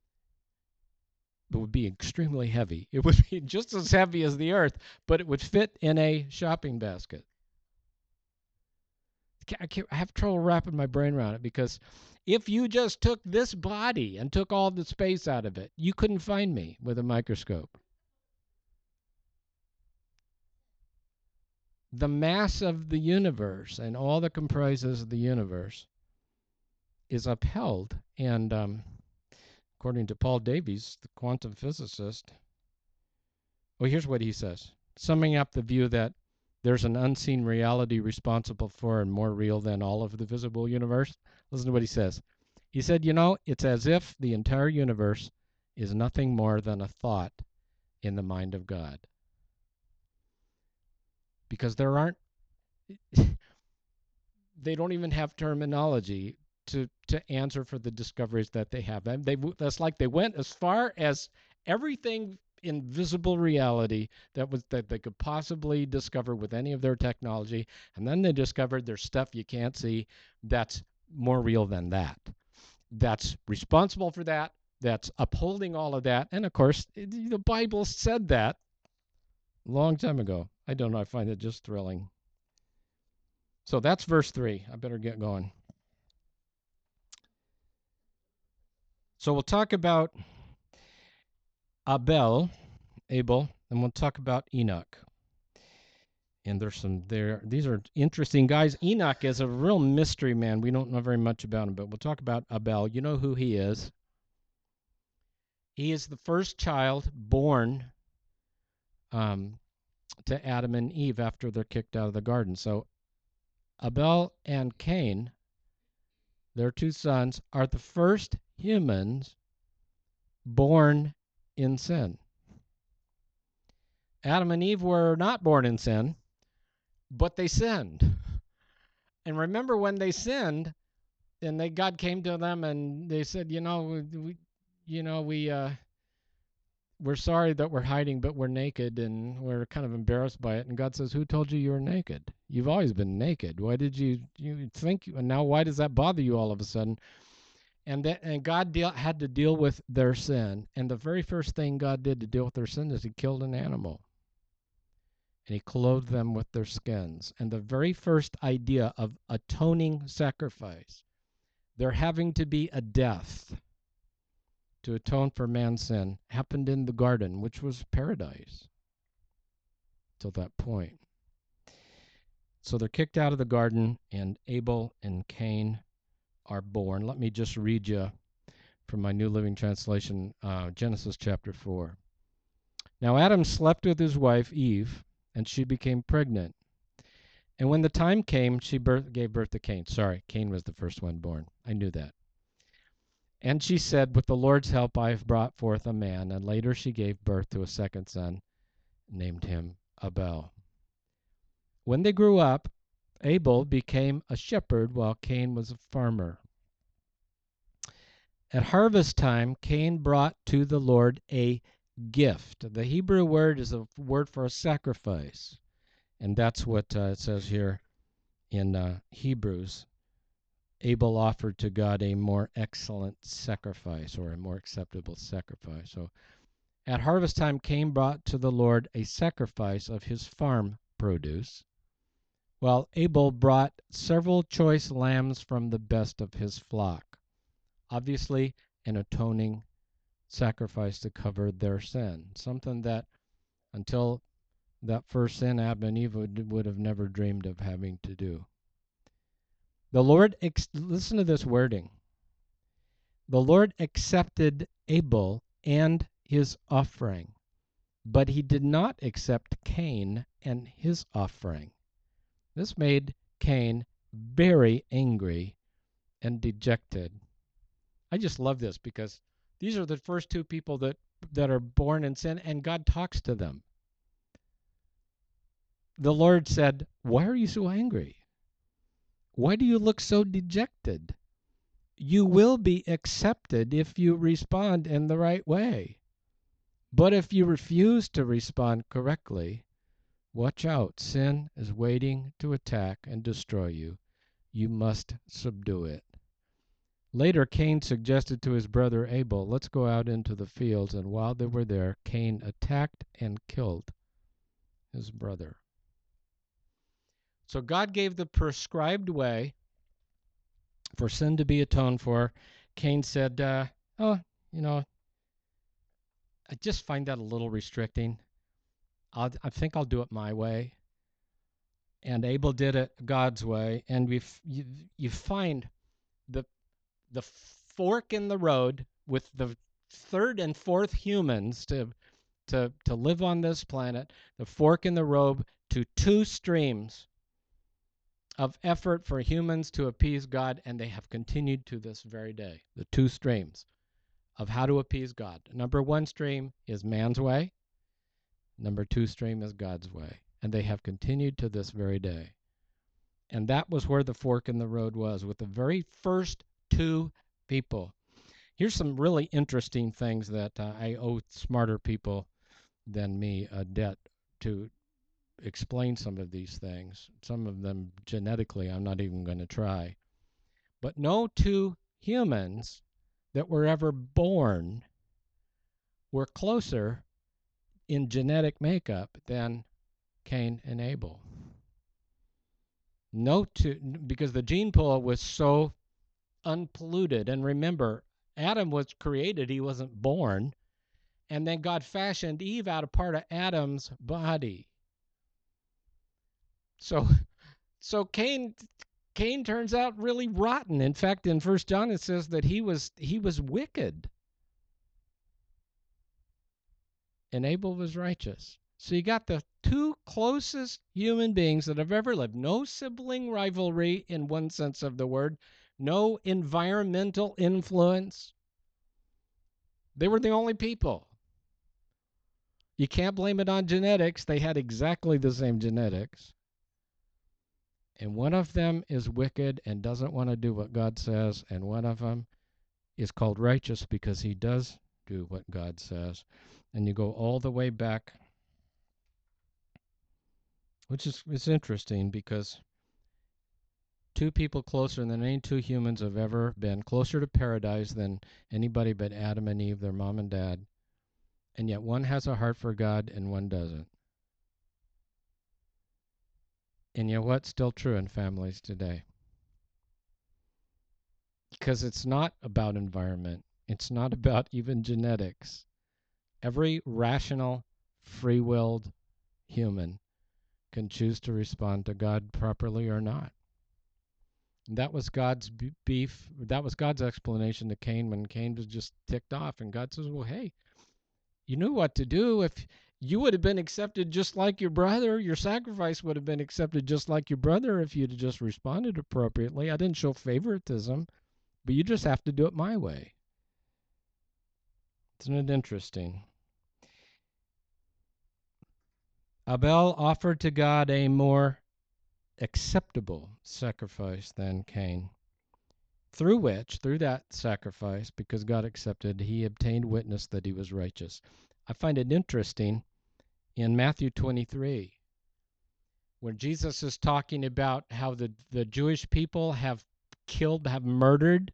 it would be extremely heavy. It would be just as heavy as the Earth, but it would fit in a shopping basket. I have trouble wrapping my brain around it, because if you just took this body and took all the space out of it, you couldn't find me with a microscope. The mass of the universe and all that comprises the universe is upheld. And according to Paul Davies, the quantum physicist, well, here's what he says. Summing up the view that there's an unseen reality responsible for and more real than all of the visible universe. Listen to what he says. He said, it's as if the entire universe is nothing more than a thought in the mind of God. Because they don't even have terminology to answer for the discoveries that they have. That's like they went as far as everything in visible reality that they could possibly discover with any of their technology, and then they discovered there's stuff you can't see that's more real than that. That's responsible for that. That's upholding all of that. And of course, the Bible said that a long time ago. I don't know. I find it just thrilling. So that's verse 3. I better get going. So we'll talk about Abel, and we'll talk about Enoch. And there's some there. These are interesting guys. Enoch is a real mystery man. We don't know very much about him, but we'll talk about Abel. You know who he is. He is the first child born to Adam and Eve after they're kicked out of the garden. So Abel and Cain, their two sons, are the first humans born in sin. Adam and Eve were not born in sin, but they sinned. And remember, when they sinned, and God came to them and they said, we're sorry that we're hiding, but we're naked and we're kind of embarrassed by it. And God says, who told you you were naked? You've always been naked. Why did you think? And now why does that bother you all of a sudden? And God had to deal with their sin. And the very first thing God did to deal with their sin is he killed an animal. And he clothed them with their skins. And the very first idea of atoning sacrifice, there having to be a death to atone for man's sin, happened in the garden, which was paradise till that point. So they're kicked out of the garden, and Abel and Cain are born. Let me just read you from my New Living Translation, Genesis chapter 4. Now Adam slept with his wife Eve, and she became pregnant. And when the time came, she gave birth to Cain. Sorry, Cain was the first one born. I knew that. And she said, with the Lord's help, I have brought forth a man. And later she gave birth to a second son, named him Abel. When they grew up, Abel became a shepherd while Cain was a farmer. At harvest time, Cain brought to the Lord a gift. The Hebrew word is a word for a sacrifice. And that's what it says here in Hebrews. Abel offered to God a more excellent sacrifice, or a more acceptable sacrifice. So at harvest time, Cain brought to the Lord a sacrifice of his farm produce, while Abel brought several choice lambs from the best of his flock. Obviously, an atoning sacrifice to cover their sin, something that until that first sin Adam and Eve would have never dreamed of having to do. The Lord, listen to this wording. The Lord accepted Abel and his offering, but he did not accept Cain and his offering. This made Cain very angry and dejected. I just love this because these are the first two people that are born in sin, and God talks to them. The Lord said, "Why are you so angry? Why do you look so dejected? You will be accepted if you respond in the right way. But if you refuse to respond correctly, watch out. Sin is waiting to attack and destroy you. You must subdue it." Later, Cain suggested to his brother Abel, "Let's go out into the fields." And while they were there, Cain attacked and killed his brother. So God gave the prescribed way for sin to be atoned for. Cain said, I just find that a little restricting. I think I'll do it my way. And Abel did it God's way. And you find the fork in the road with the third and fourth humans to live on this planet, the fork in the road to two streams of effort for humans to appease God, and they have continued to this very day. The two streams of how to appease God. Number one stream is man's way. Number two stream is God's way. And they have continued to this very day. And that was where the fork in the road was, with the very first two people. Here's some really interesting things that I owe smarter people than me a debt to explain some of these things. Some of them genetically I'm not even going to try. But no two humans that were ever born were closer in genetic makeup than Cain and Abel. No two, because the gene pool was so unpolluted. And remember, Adam was created, he wasn't born. And then God fashioned Eve out of part of Adam's body. So Cain turns out really rotten. In fact, in 1 John it says that he was wicked. And Abel was righteous. So you got the two closest human beings that have ever lived. No sibling rivalry in one sense of the word. No environmental influence. They were the only people. You can't blame it on genetics. They had exactly the same genetics. And one of them is wicked and doesn't want to do what God says, and one of them is called righteous because he does do what God says. And you go all the way back, which is it's interesting because two people closer than any two humans have ever been, closer to paradise than anybody but Adam and Eve, their mom and dad. And yet one has a heart for God and one doesn't. And you know what? Still true in families today. Because it's not about environment. It's not about even genetics. Every rational, free-willed human can choose to respond to God properly or not. And that was God's beef. That was God's explanation to Cain when Cain was just ticked off. And God says, well, hey, you knew what to do. If you would have been accepted just like your brother, your sacrifice would have been accepted just like your brother if you'd have just responded appropriately. I didn't show favoritism, but you just have to do it my way. Isn't it interesting? Abel offered to God a more acceptable sacrifice than Cain, through that sacrifice, because God accepted, he obtained witness that he was righteous. I find it interesting in Matthew 23, when Jesus is talking about how the Jewish people have murdered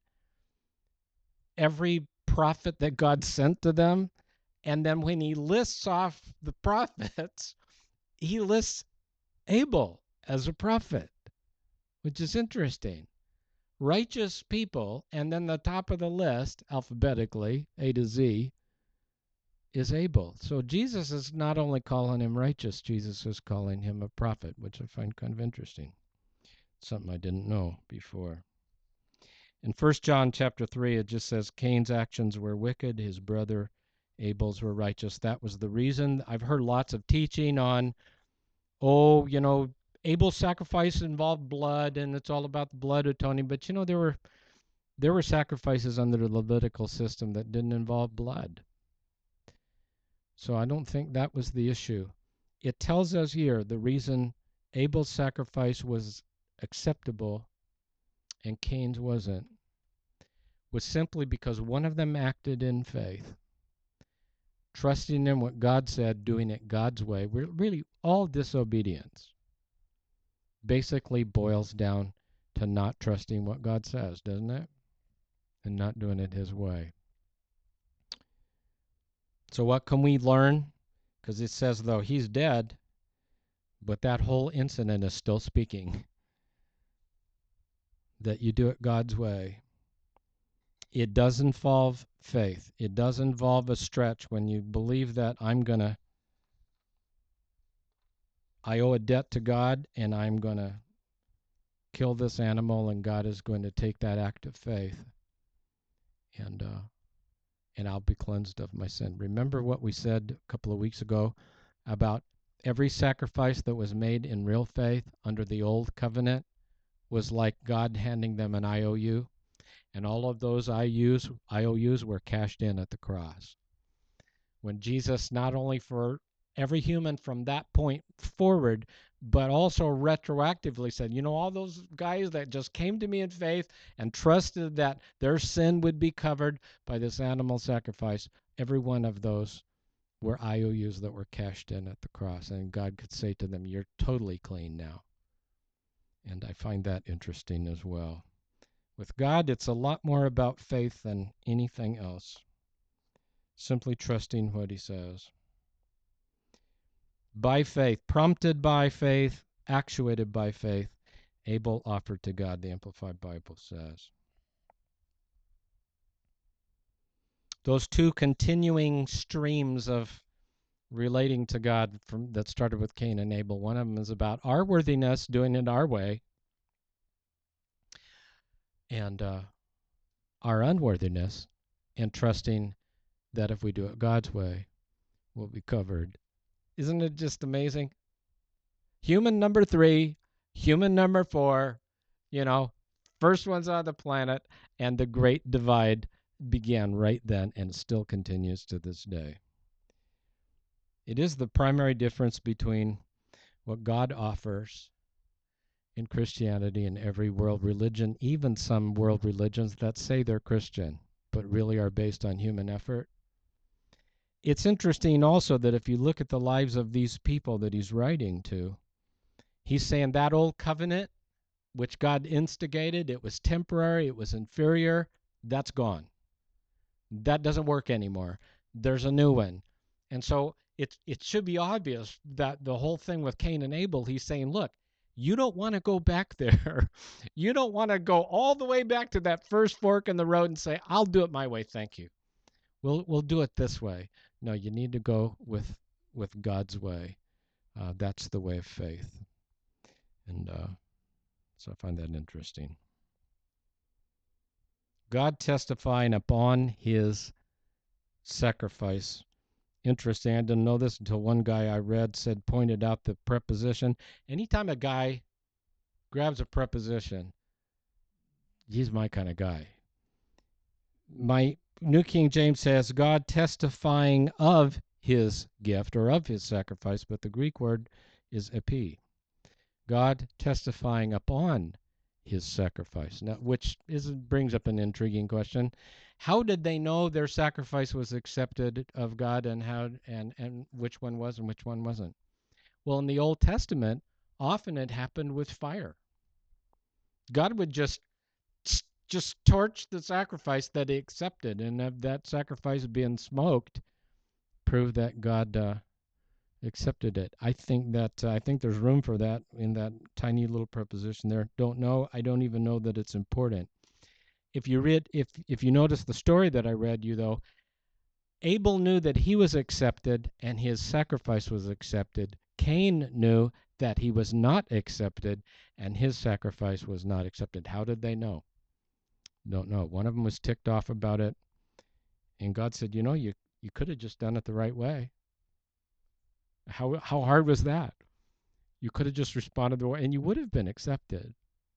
every prophet that God sent to them. And then when he lists off the prophets, he lists Abel as a prophet, which is interesting. Righteous people, and then the top of the list, alphabetically, A to Z, is Abel. So Jesus is not only calling him righteous, Jesus is calling him a prophet, which I find kind of interesting. Something I didn't know before. In 1 John chapter 3, it just says Cain's actions were wicked, his brother Abel's were righteous. That was the reason. I've heard lots of teaching on, Abel's sacrifice involved blood and it's all about the blood atoning. But there were sacrifices under the Levitical system that didn't involve blood. So I don't think that was the issue. It tells us here the reason Abel's sacrifice was acceptable and Cain's wasn't was simply because one of them acted in faith, trusting in what God said, doing it God's way. We're really, all disobedience basically boils down to not trusting what God says, doesn't it? And not doing it his way. So what can we learn? Because it says, though he's dead, but that whole incident is still speaking that you do it God's way. It does involve faith. It does involve a stretch when you believe that I owe a debt to God and I'm going to kill this animal and God is going to take that act of faith and I'll be cleansed of my sin. Remember what we said a couple of weeks ago about every sacrifice that was made in real faith under the old covenant was like God handing them an IOU, and all of those IOUs were cashed in at the cross. When Jesus, not only for every human from that point forward, but also retroactively said, all those guys that just came to me in faith and trusted that their sin would be covered by this animal sacrifice, every one of those were IOUs that were cashed in at the cross. And God could say to them, you're totally clean now. And I find that interesting as well. With God, it's a lot more about faith than anything else. Simply trusting what he says. By faith, prompted by faith, actuated by faith, Abel offered to God, the Amplified Bible says. Those two continuing streams of relating to God that started with Cain and Abel, one of them is about our worthiness, doing it our way, and our unworthiness, and trusting that if we do it God's way, we'll be covered. Isn't it just amazing? Human number 3, human number 4, first ones on the planet, and the great divide began right then and still continues to this day. It is the primary difference between what God offers in Christianity and every world religion, even some world religions that say they're Christian, but really are based on human effort. It's interesting also that if you look at the lives of these people that he's writing to, he's saying that old covenant, which God instigated, it was temporary, it was inferior, that's gone. That doesn't work anymore. There's a new one. And so it should be obvious that the whole thing with Cain and Abel, he's saying, look, you don't want to go back there. You don't want to go all the way back to that first fork in the road and say, I'll do it my way, thank you. We'll do it this way. No, you need to go with God's way. That's the way of faith. And so I find that interesting. God testifying upon his sacrifice. Interesting. I didn't know this until one guy I read pointed out the preposition. Anytime a guy grabs a preposition, he's my kind of guy. My New King James says God testifying of his gift or of his sacrifice, but the Greek word is epi. God testifying upon his sacrifice. Now, which brings up an intriguing question. How did they know their sacrifice was accepted of God, and and which one was and which one wasn't? Well, in the Old Testament, often it happened with fire. God would just torch the sacrifice that he accepted, and if that sacrifice being smoked proved that God accepted it. I think there's room for that in that tiny little preposition there. Don't know. I don't even know that it's important. If you notice the story that I read you, though, Abel knew that he was accepted and his sacrifice was accepted. Cain knew that he was not accepted and his sacrifice was not accepted. How did they know? Don't know. One of them was ticked off about it, and God said, you could have just done it the right way. How hard was that? You could have just responded the way, and you would have been accepted.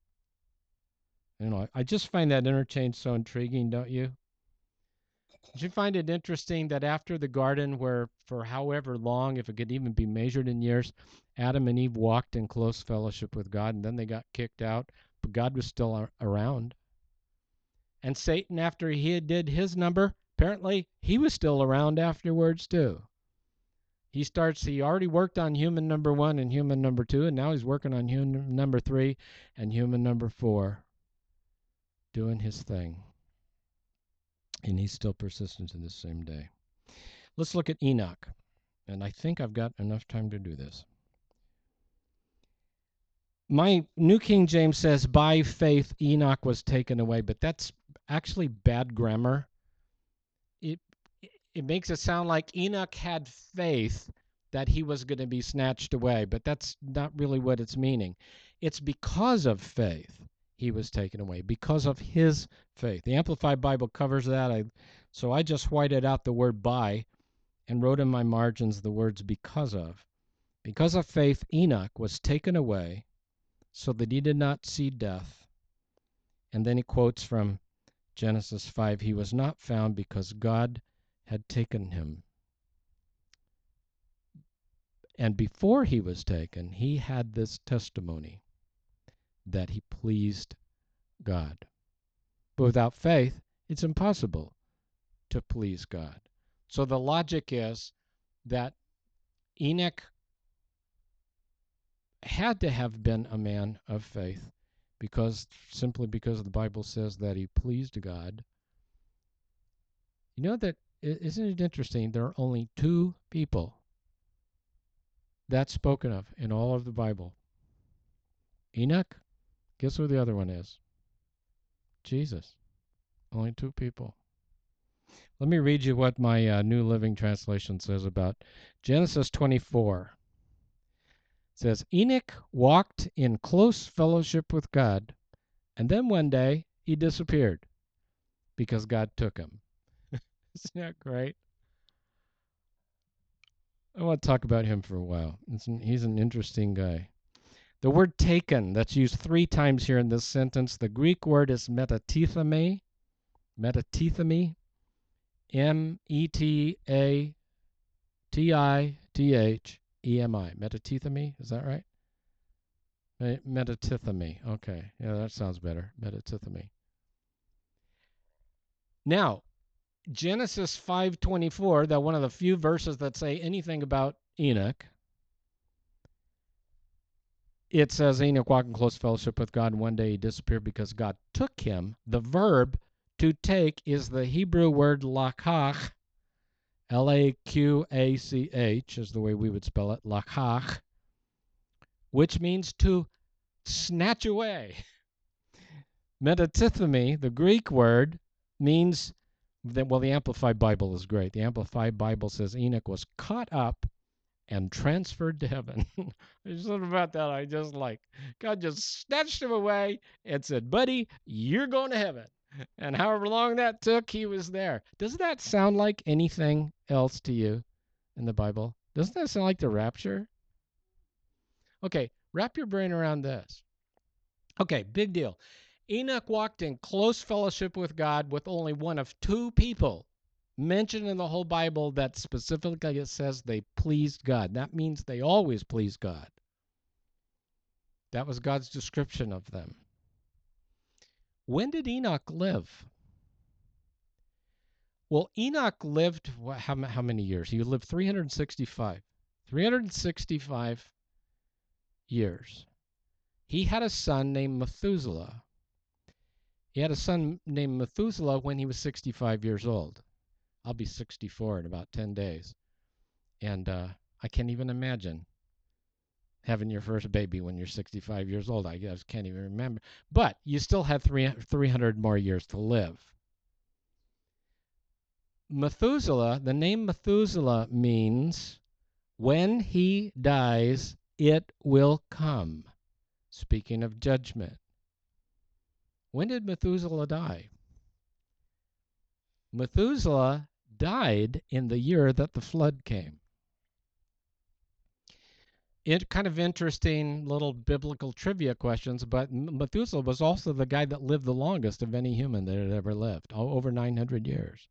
I just find that interchange so intriguing, don't you? Did you find it interesting that after the garden, where for however long, if it could even be measured in years, Adam and Eve walked in close fellowship with God, and then they got kicked out, but God was still around. And Satan, after he did his number, apparently he was still around afterwards too. He already worked on human number 1 and human number 2, and now he's working on human number 3 and human number 4, doing his thing. And he's still persistent to this same day. Let's look at Enoch. And I think I've got enough time to do this. My New King James says, by faith Enoch was taken away, but that's actually bad grammar. It makes it sound like Enoch had faith that he was going to be snatched away, but that's not really what it's meaning. It's because of faith he was taken away, because of his faith. The Amplified Bible covers that, so I just whited out the word by and wrote in my margins the words because of. Because of faith, Enoch was taken away so that he did not see death. And then he quotes from Genesis 5, he was not found because God had taken him. And before he was taken, he had this testimony that he pleased God. But without faith, it's impossible to please God. So the logic is that Enoch had to have been a man of faith simply because the Bible says that he pleased God. You know that, isn't it interesting? There are only 2 people that's spoken of in all of the Bible. Enoch, guess who the other one is? Jesus. Only 2 people. Let me read you what my New Living Translation says about Genesis 24. It says, Enoch walked in close fellowship with God, and then one day he disappeared because God took him. Isn't that great? I want to talk about him for a while. He's an interesting guy. The word taken, that's used 3 times here in this sentence. The Greek word is metatithemi, metatithemi, M-E-T-A-T-I-T-H-E-M-I, metatithemi, is that right? Metatithemi, okay. Yeah, that sounds better, metatithemi. Now, Genesis 5:24, that one of the few verses that say anything about Enoch, it says Enoch walked in close fellowship with God, and one day he disappeared because God took him. The verb to take is the Hebrew word lakach, L-A-Q-A-C-H is the way we would spell it, lakach, which means to snatch away. Metatithemi, the Greek word, means that, well, the Amplified Bible is great. The Amplified Bible says Enoch was caught up and transferred to heaven. There's something about that I just like. God just snatched him away and said, buddy, you're going to heaven. And however long that took, he was there. Does that sound like anything else to you in the Bible? Doesn't that sound like the rapture? Okay, wrap your brain around this. Okay, big deal. Enoch walked in close fellowship with God with only one of 2 people mentioned in the whole Bible that specifically it says they pleased God. That means they always pleased God. That was God's description of them. When did Enoch live? Well, Enoch lived, how many years? He lived 365. 365 years. He had a son named Methuselah. He had a son named Methuselah when he was 65 years old. I'll be 64 in about 10 days. And I can't even imagine having your first baby when you're 65 years old. I just can't even remember. But you still have 300 more years to live. Methuselah, the name Methuselah means when he dies, it will come. Speaking of judgment. When did Methuselah die? Methuselah died in the year that the flood came. It kind of interesting little biblical trivia questions, but Methuselah was also the guy that lived the longest of any human that had ever lived, over 900 years.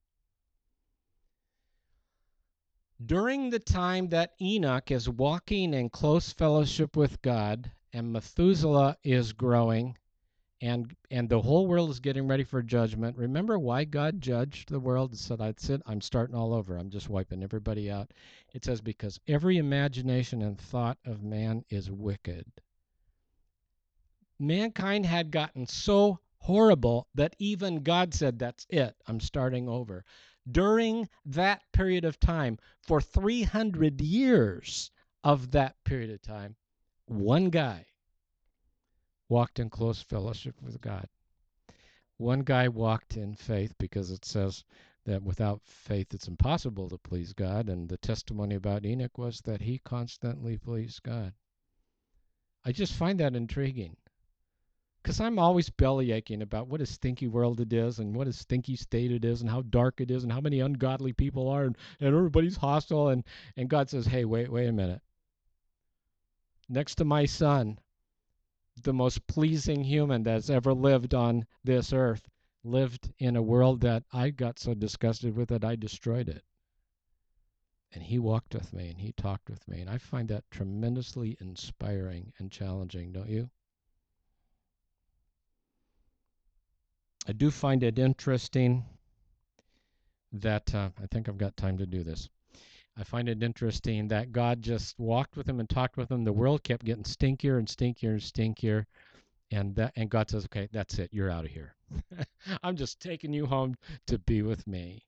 During the time that Enoch is walking in close fellowship with God and Methuselah is growing, and the whole world is getting ready for judgment. Remember why God judged the world and said, "That's it, I'm starting all over. I'm just wiping everybody out." It says, because every imagination and thought of man is wicked. Mankind had gotten so horrible that even God said, "That's it, I'm starting over." During that period of time, for 300 years of that period of time, one guy walked in close fellowship with God. One guy walked in faith, because it says that without faith it's impossible to please God, and the testimony about Enoch was that he constantly pleased God. I just find that intriguing, because I'm always belly aching about what a stinky world it is, and what a stinky state it is, and how dark it is, and how many ungodly people are, and everybody's hostile, and God says, "Hey, wait a minute. Next to my son, the most pleasing human that's ever lived on this earth, lived in a world that I got so disgusted with that I destroyed it. And he walked with me, and he talked with me, and I find that tremendously inspiring and challenging, don't you? I do find it interesting that, I think I've got time to do this. I find it interesting that God just walked with him and talked with him. The world kept getting stinkier and stinkier and stinkier. And God says, "Okay, that's it. You're out of here. I'm just taking you home to be with me."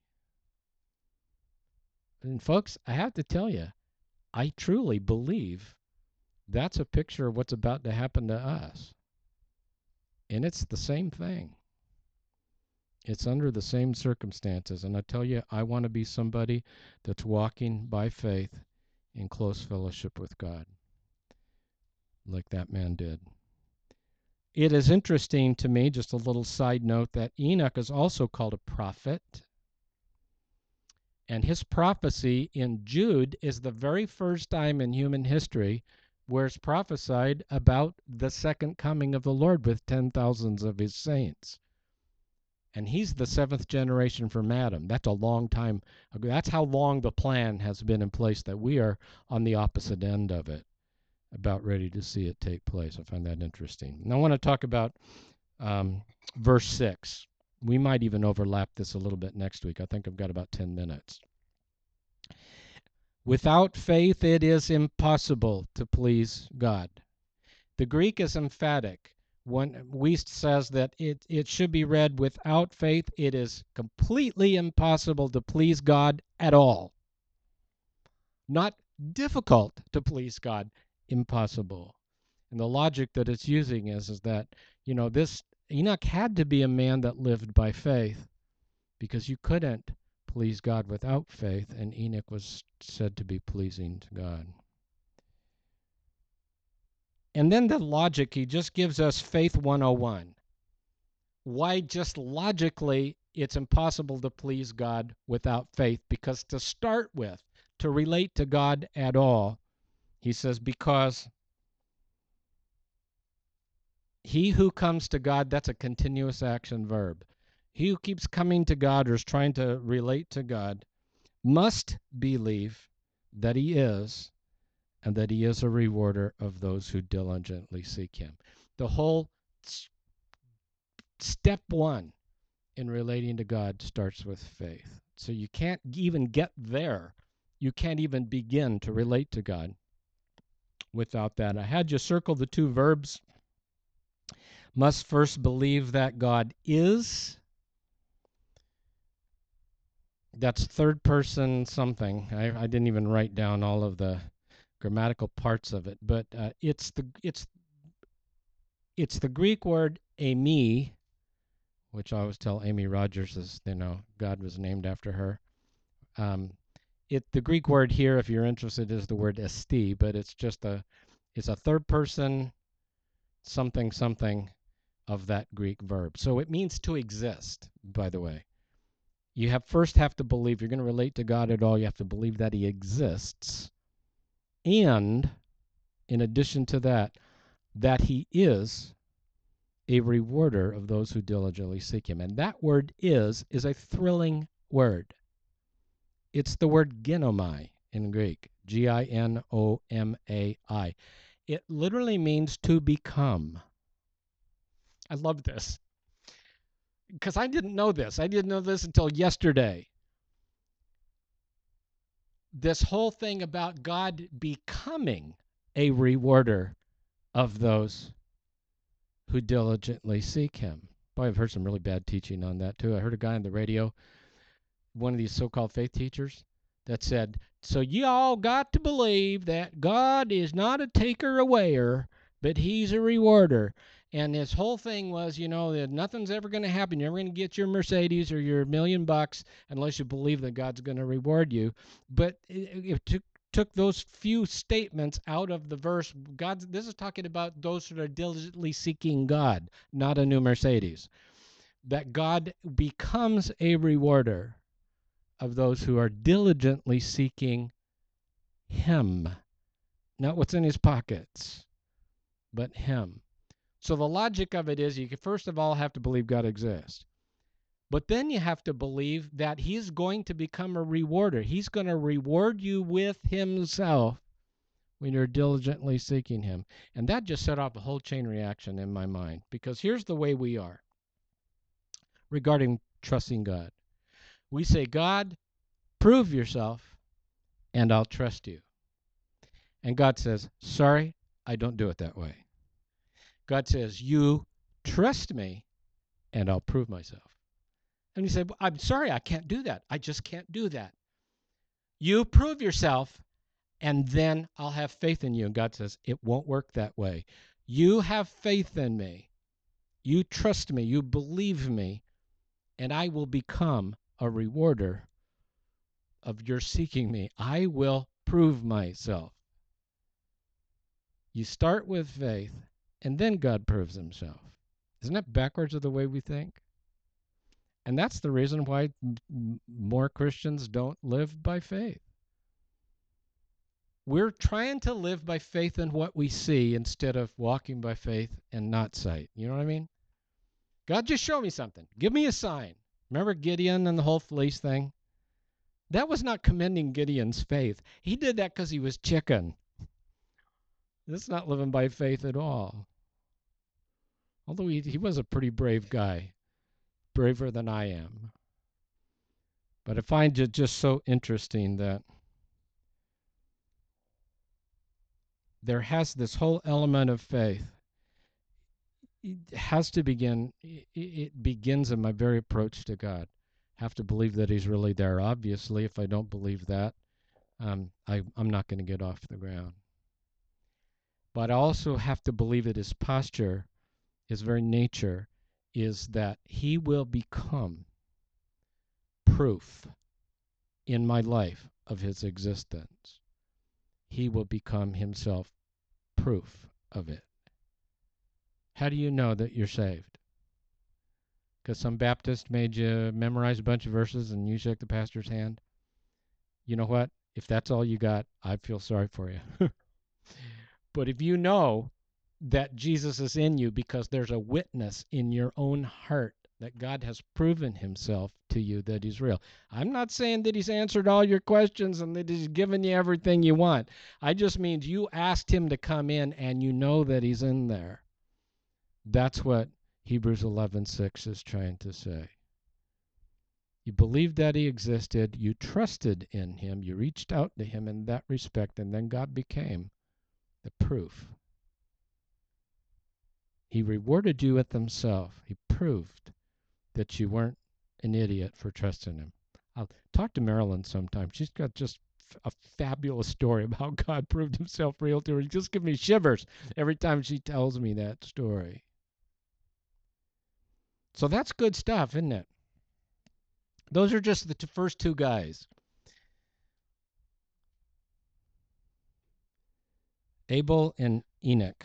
And folks, I have to tell you, I truly believe that's a picture of what's about to happen to us. And it's the same thing. It's under the same circumstances. And I tell you, I want to be somebody that's walking by faith in close fellowship with God, like that man did. It is interesting to me, just a little side note, that Enoch is also called a prophet. And his prophecy in Jude is the very first time in human history where it's prophesied about the second coming of the Lord with 10,000s of his saints. And he's the seventh generation from Adam. That's a long time ago. That's how long the plan has been in place, that we are on the opposite end of it, about ready to see it take place. I find that interesting. And I want to talk about verse 6. We might even overlap this a little bit next week. I think I've got about 10 minutes. Without faith, it is impossible to please God. The Greek is emphatic. When Wuest says that it should be read, without faith, it is completely impossible to please God at all. Not difficult to please God, impossible. And the logic that it's using is that, this Enoch had to be a man that lived by faith, because you couldn't please God without faith, and Enoch was said to be pleasing to God. And then the logic, he just gives us faith 101. Why just logically it's impossible to please God without faith? Because to start with, to relate to God at all, he says, because he who comes to God, that's a continuous action verb. He who keeps coming to God or is trying to relate to God must believe that he is, and that he is a rewarder of those who diligently seek him. The whole step one in relating to God starts with faith. So you can't even get there. You can't even begin to relate to God without that. I had you circle the two verbs. Must first believe that God is. That's third person something. I didn't even write down all of the grammatical parts of it, but it's the Greek word eimi, which I always tell Amy Rogers is, God was named after her. The Greek word here, if you're interested, is the word esti, but it's a third person something something of that Greek verb. So it means to exist, by the way. You first have to believe, you're going to relate to God at all, you have to believe that he exists. And in addition to that he is a rewarder of those who diligently seek him. And that word is a thrilling word. It's the word ginomai in Greek, Ginomai. It literally means to become. I love this because I didn't know this. I didn't know this until yesterday. This whole thing about God becoming a rewarder of those who diligently seek him. Boy, I've heard some really bad teaching on that too. I heard a guy on the radio, one of these so-called faith teachers, that said, so you all got to believe that God is not a taker-awayer, but he's a rewarder. And his whole thing was, that nothing's ever going to happen. You're never going to get your Mercedes or your $1 million unless you believe that God's going to reward you. But it took those few statements out of the verse. This is talking about those that are diligently seeking God, not a new Mercedes. That God becomes a rewarder of those who are diligently seeking him. Not what's in his pockets, but him. So the logic of it is you first of all have to believe God exists. But then you have to believe that he's going to become a rewarder. He's going to reward you with himself when you're diligently seeking him. And that just set off a whole chain reaction in my mind. Because here's the way we are regarding trusting God. We say, God, prove yourself, and I'll trust you. And God says, sorry, I don't do it that way. God says, you trust me, and I'll prove myself. And you say, well, I'm sorry, I can't do that. I just can't do that. You prove yourself, and then I'll have faith in you. And God says, it won't work that way. You have faith in me. You trust me. You believe me. And I will become a rewarder of your seeking me. I will prove myself. You start with faith, and then God proves himself. Isn't that backwards of the way we think? And that's the reason why more Christians don't live by faith. We're trying to live by faith in what we see instead of walking by faith and not sight. You know what I mean? God, just show me something. Give me a sign. Remember Gideon and the whole fleece thing? That was not commending Gideon's faith. He did that because he was chicken. That's not living by faith at all. Although he was a pretty brave guy, braver than I am. But I find it just so interesting that there has this whole element of faith. It has to begin, it begins in my very approach to God. I have to believe that he's really there. Obviously, if I don't believe that, I'm not going to get off the ground. But I also have to believe that his posture, his very nature, is that he will become proof in my life of his existence. He will become himself proof of it. How do you know that you're saved? Because some Baptist made you memorize a bunch of verses and you shake the pastor's hand? You know what? If that's all you got, I feel sorry for you. But if you know that Jesus is in you because there's a witness in your own heart that God has proven himself to you that he's real. I'm not saying that he's answered all your questions and that he's given you everything you want. I just mean you asked him to come in and you know that he's in there. That's what Hebrews 11:6 is trying to say. You believed that he existed, you trusted in him, you reached out to him in that respect, and then God became the proof. He rewarded you with himself. He proved that you weren't an idiot for trusting him. I'll talk to Marilyn sometime. She's got just a fabulous story about how God proved himself real to her. It just gives me shivers every time she tells me that story. So that's good stuff, isn't it? Those are just the first two guys, Abel and Enoch.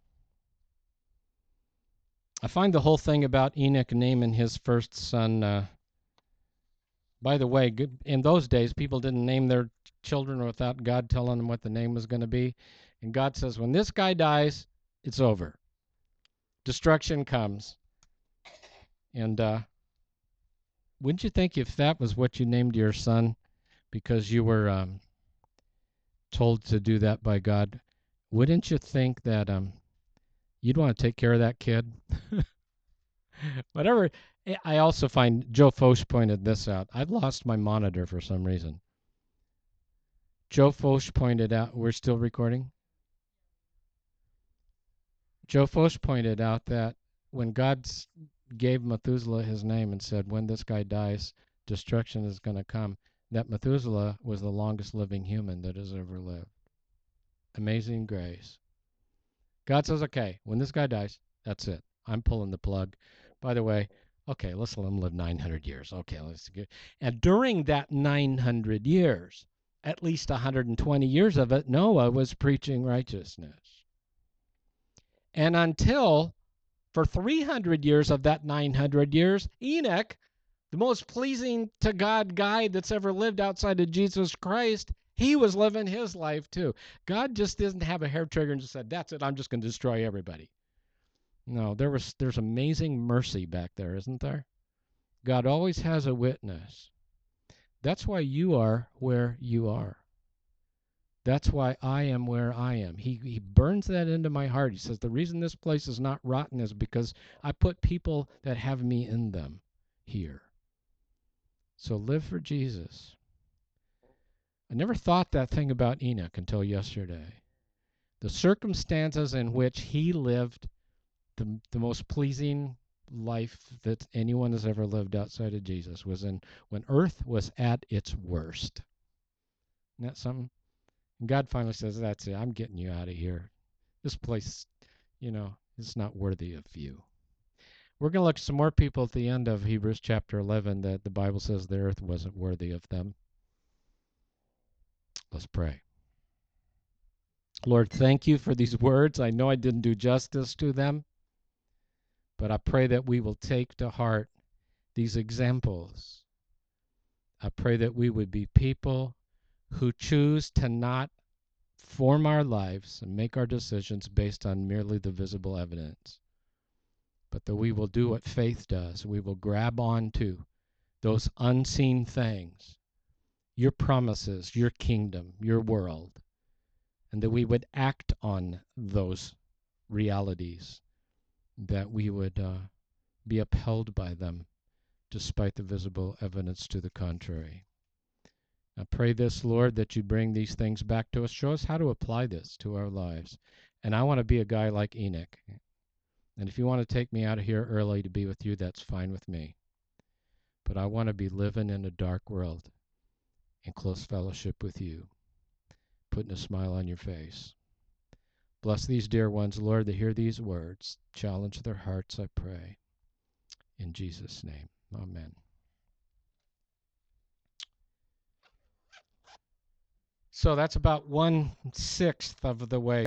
I find the whole thing about Enoch naming his first son. By the way, in those days, people didn't name their children without God telling them what the name was going to be. And God says, when this guy dies, it's over. Destruction comes. And wouldn't you think if that was what you named your son because you were told to do that by God, wouldn't you think that you'd want to take care of that kid? Whatever. I also find Joe Focht pointed this out. I've lost my monitor for some reason. Joe Focht pointed out, we're still recording? Joe Focht pointed out that when God gave Methuselah his name and said, when this guy dies, destruction is going to come, that Methuselah was the longest living human that has ever lived. Amazing grace. God says, okay, when this guy dies, that's it. I'm pulling the plug. By the way, okay, let's let him live 900 years. Okay, let's get. And during that 900 years, at least 120 years of it, Noah was preaching righteousness. And until for 300 years of that 900 years, Enoch, the most pleasing to God guy that's ever lived outside of Jesus Christ, he was living his life too. God just didn't have a hair trigger and just said, that's it, I'm just going to destroy everybody. No, there's amazing mercy back there, isn't there? God always has a witness. That's why you are where you are. That's why I am where I am. He burns that into my heart. He says, the reason this place is not rotten is because I put people that have me in them here. So live for Jesus. I never thought that thing about Enoch until yesterday. The circumstances in which he lived the most pleasing life that anyone has ever lived outside of Jesus was when earth was at its worst. Isn't that something? And God finally says, that's it. I'm getting you out of here. This place, is not worthy of you. We're going to look at some more people at the end of Hebrews chapter 11 that the Bible says the earth wasn't worthy of them. Let's pray. Lord, thank you for these words. I know I didn't do justice to them, but I pray that we will take to heart these examples. I pray that we would be people who choose to not form our lives and make our decisions based on merely the visible evidence, but that we will do what faith does. We will grab on to those unseen things, your promises, your kingdom, your world, and that we would act on those realities, that we would be upheld by them despite the visible evidence to the contrary. I pray this, Lord, that you bring these things back to us. Show us how to apply this to our lives. And I want to be a guy like Enoch. And if you want to take me out of here early to be with you, that's fine with me. But I want to be living in a dark world in close fellowship with you, putting a smile on your face. Bless these dear ones, Lord, that hear these words. Challenge their hearts, I pray. In Jesus' name, amen. So that's about 1/6 of the way.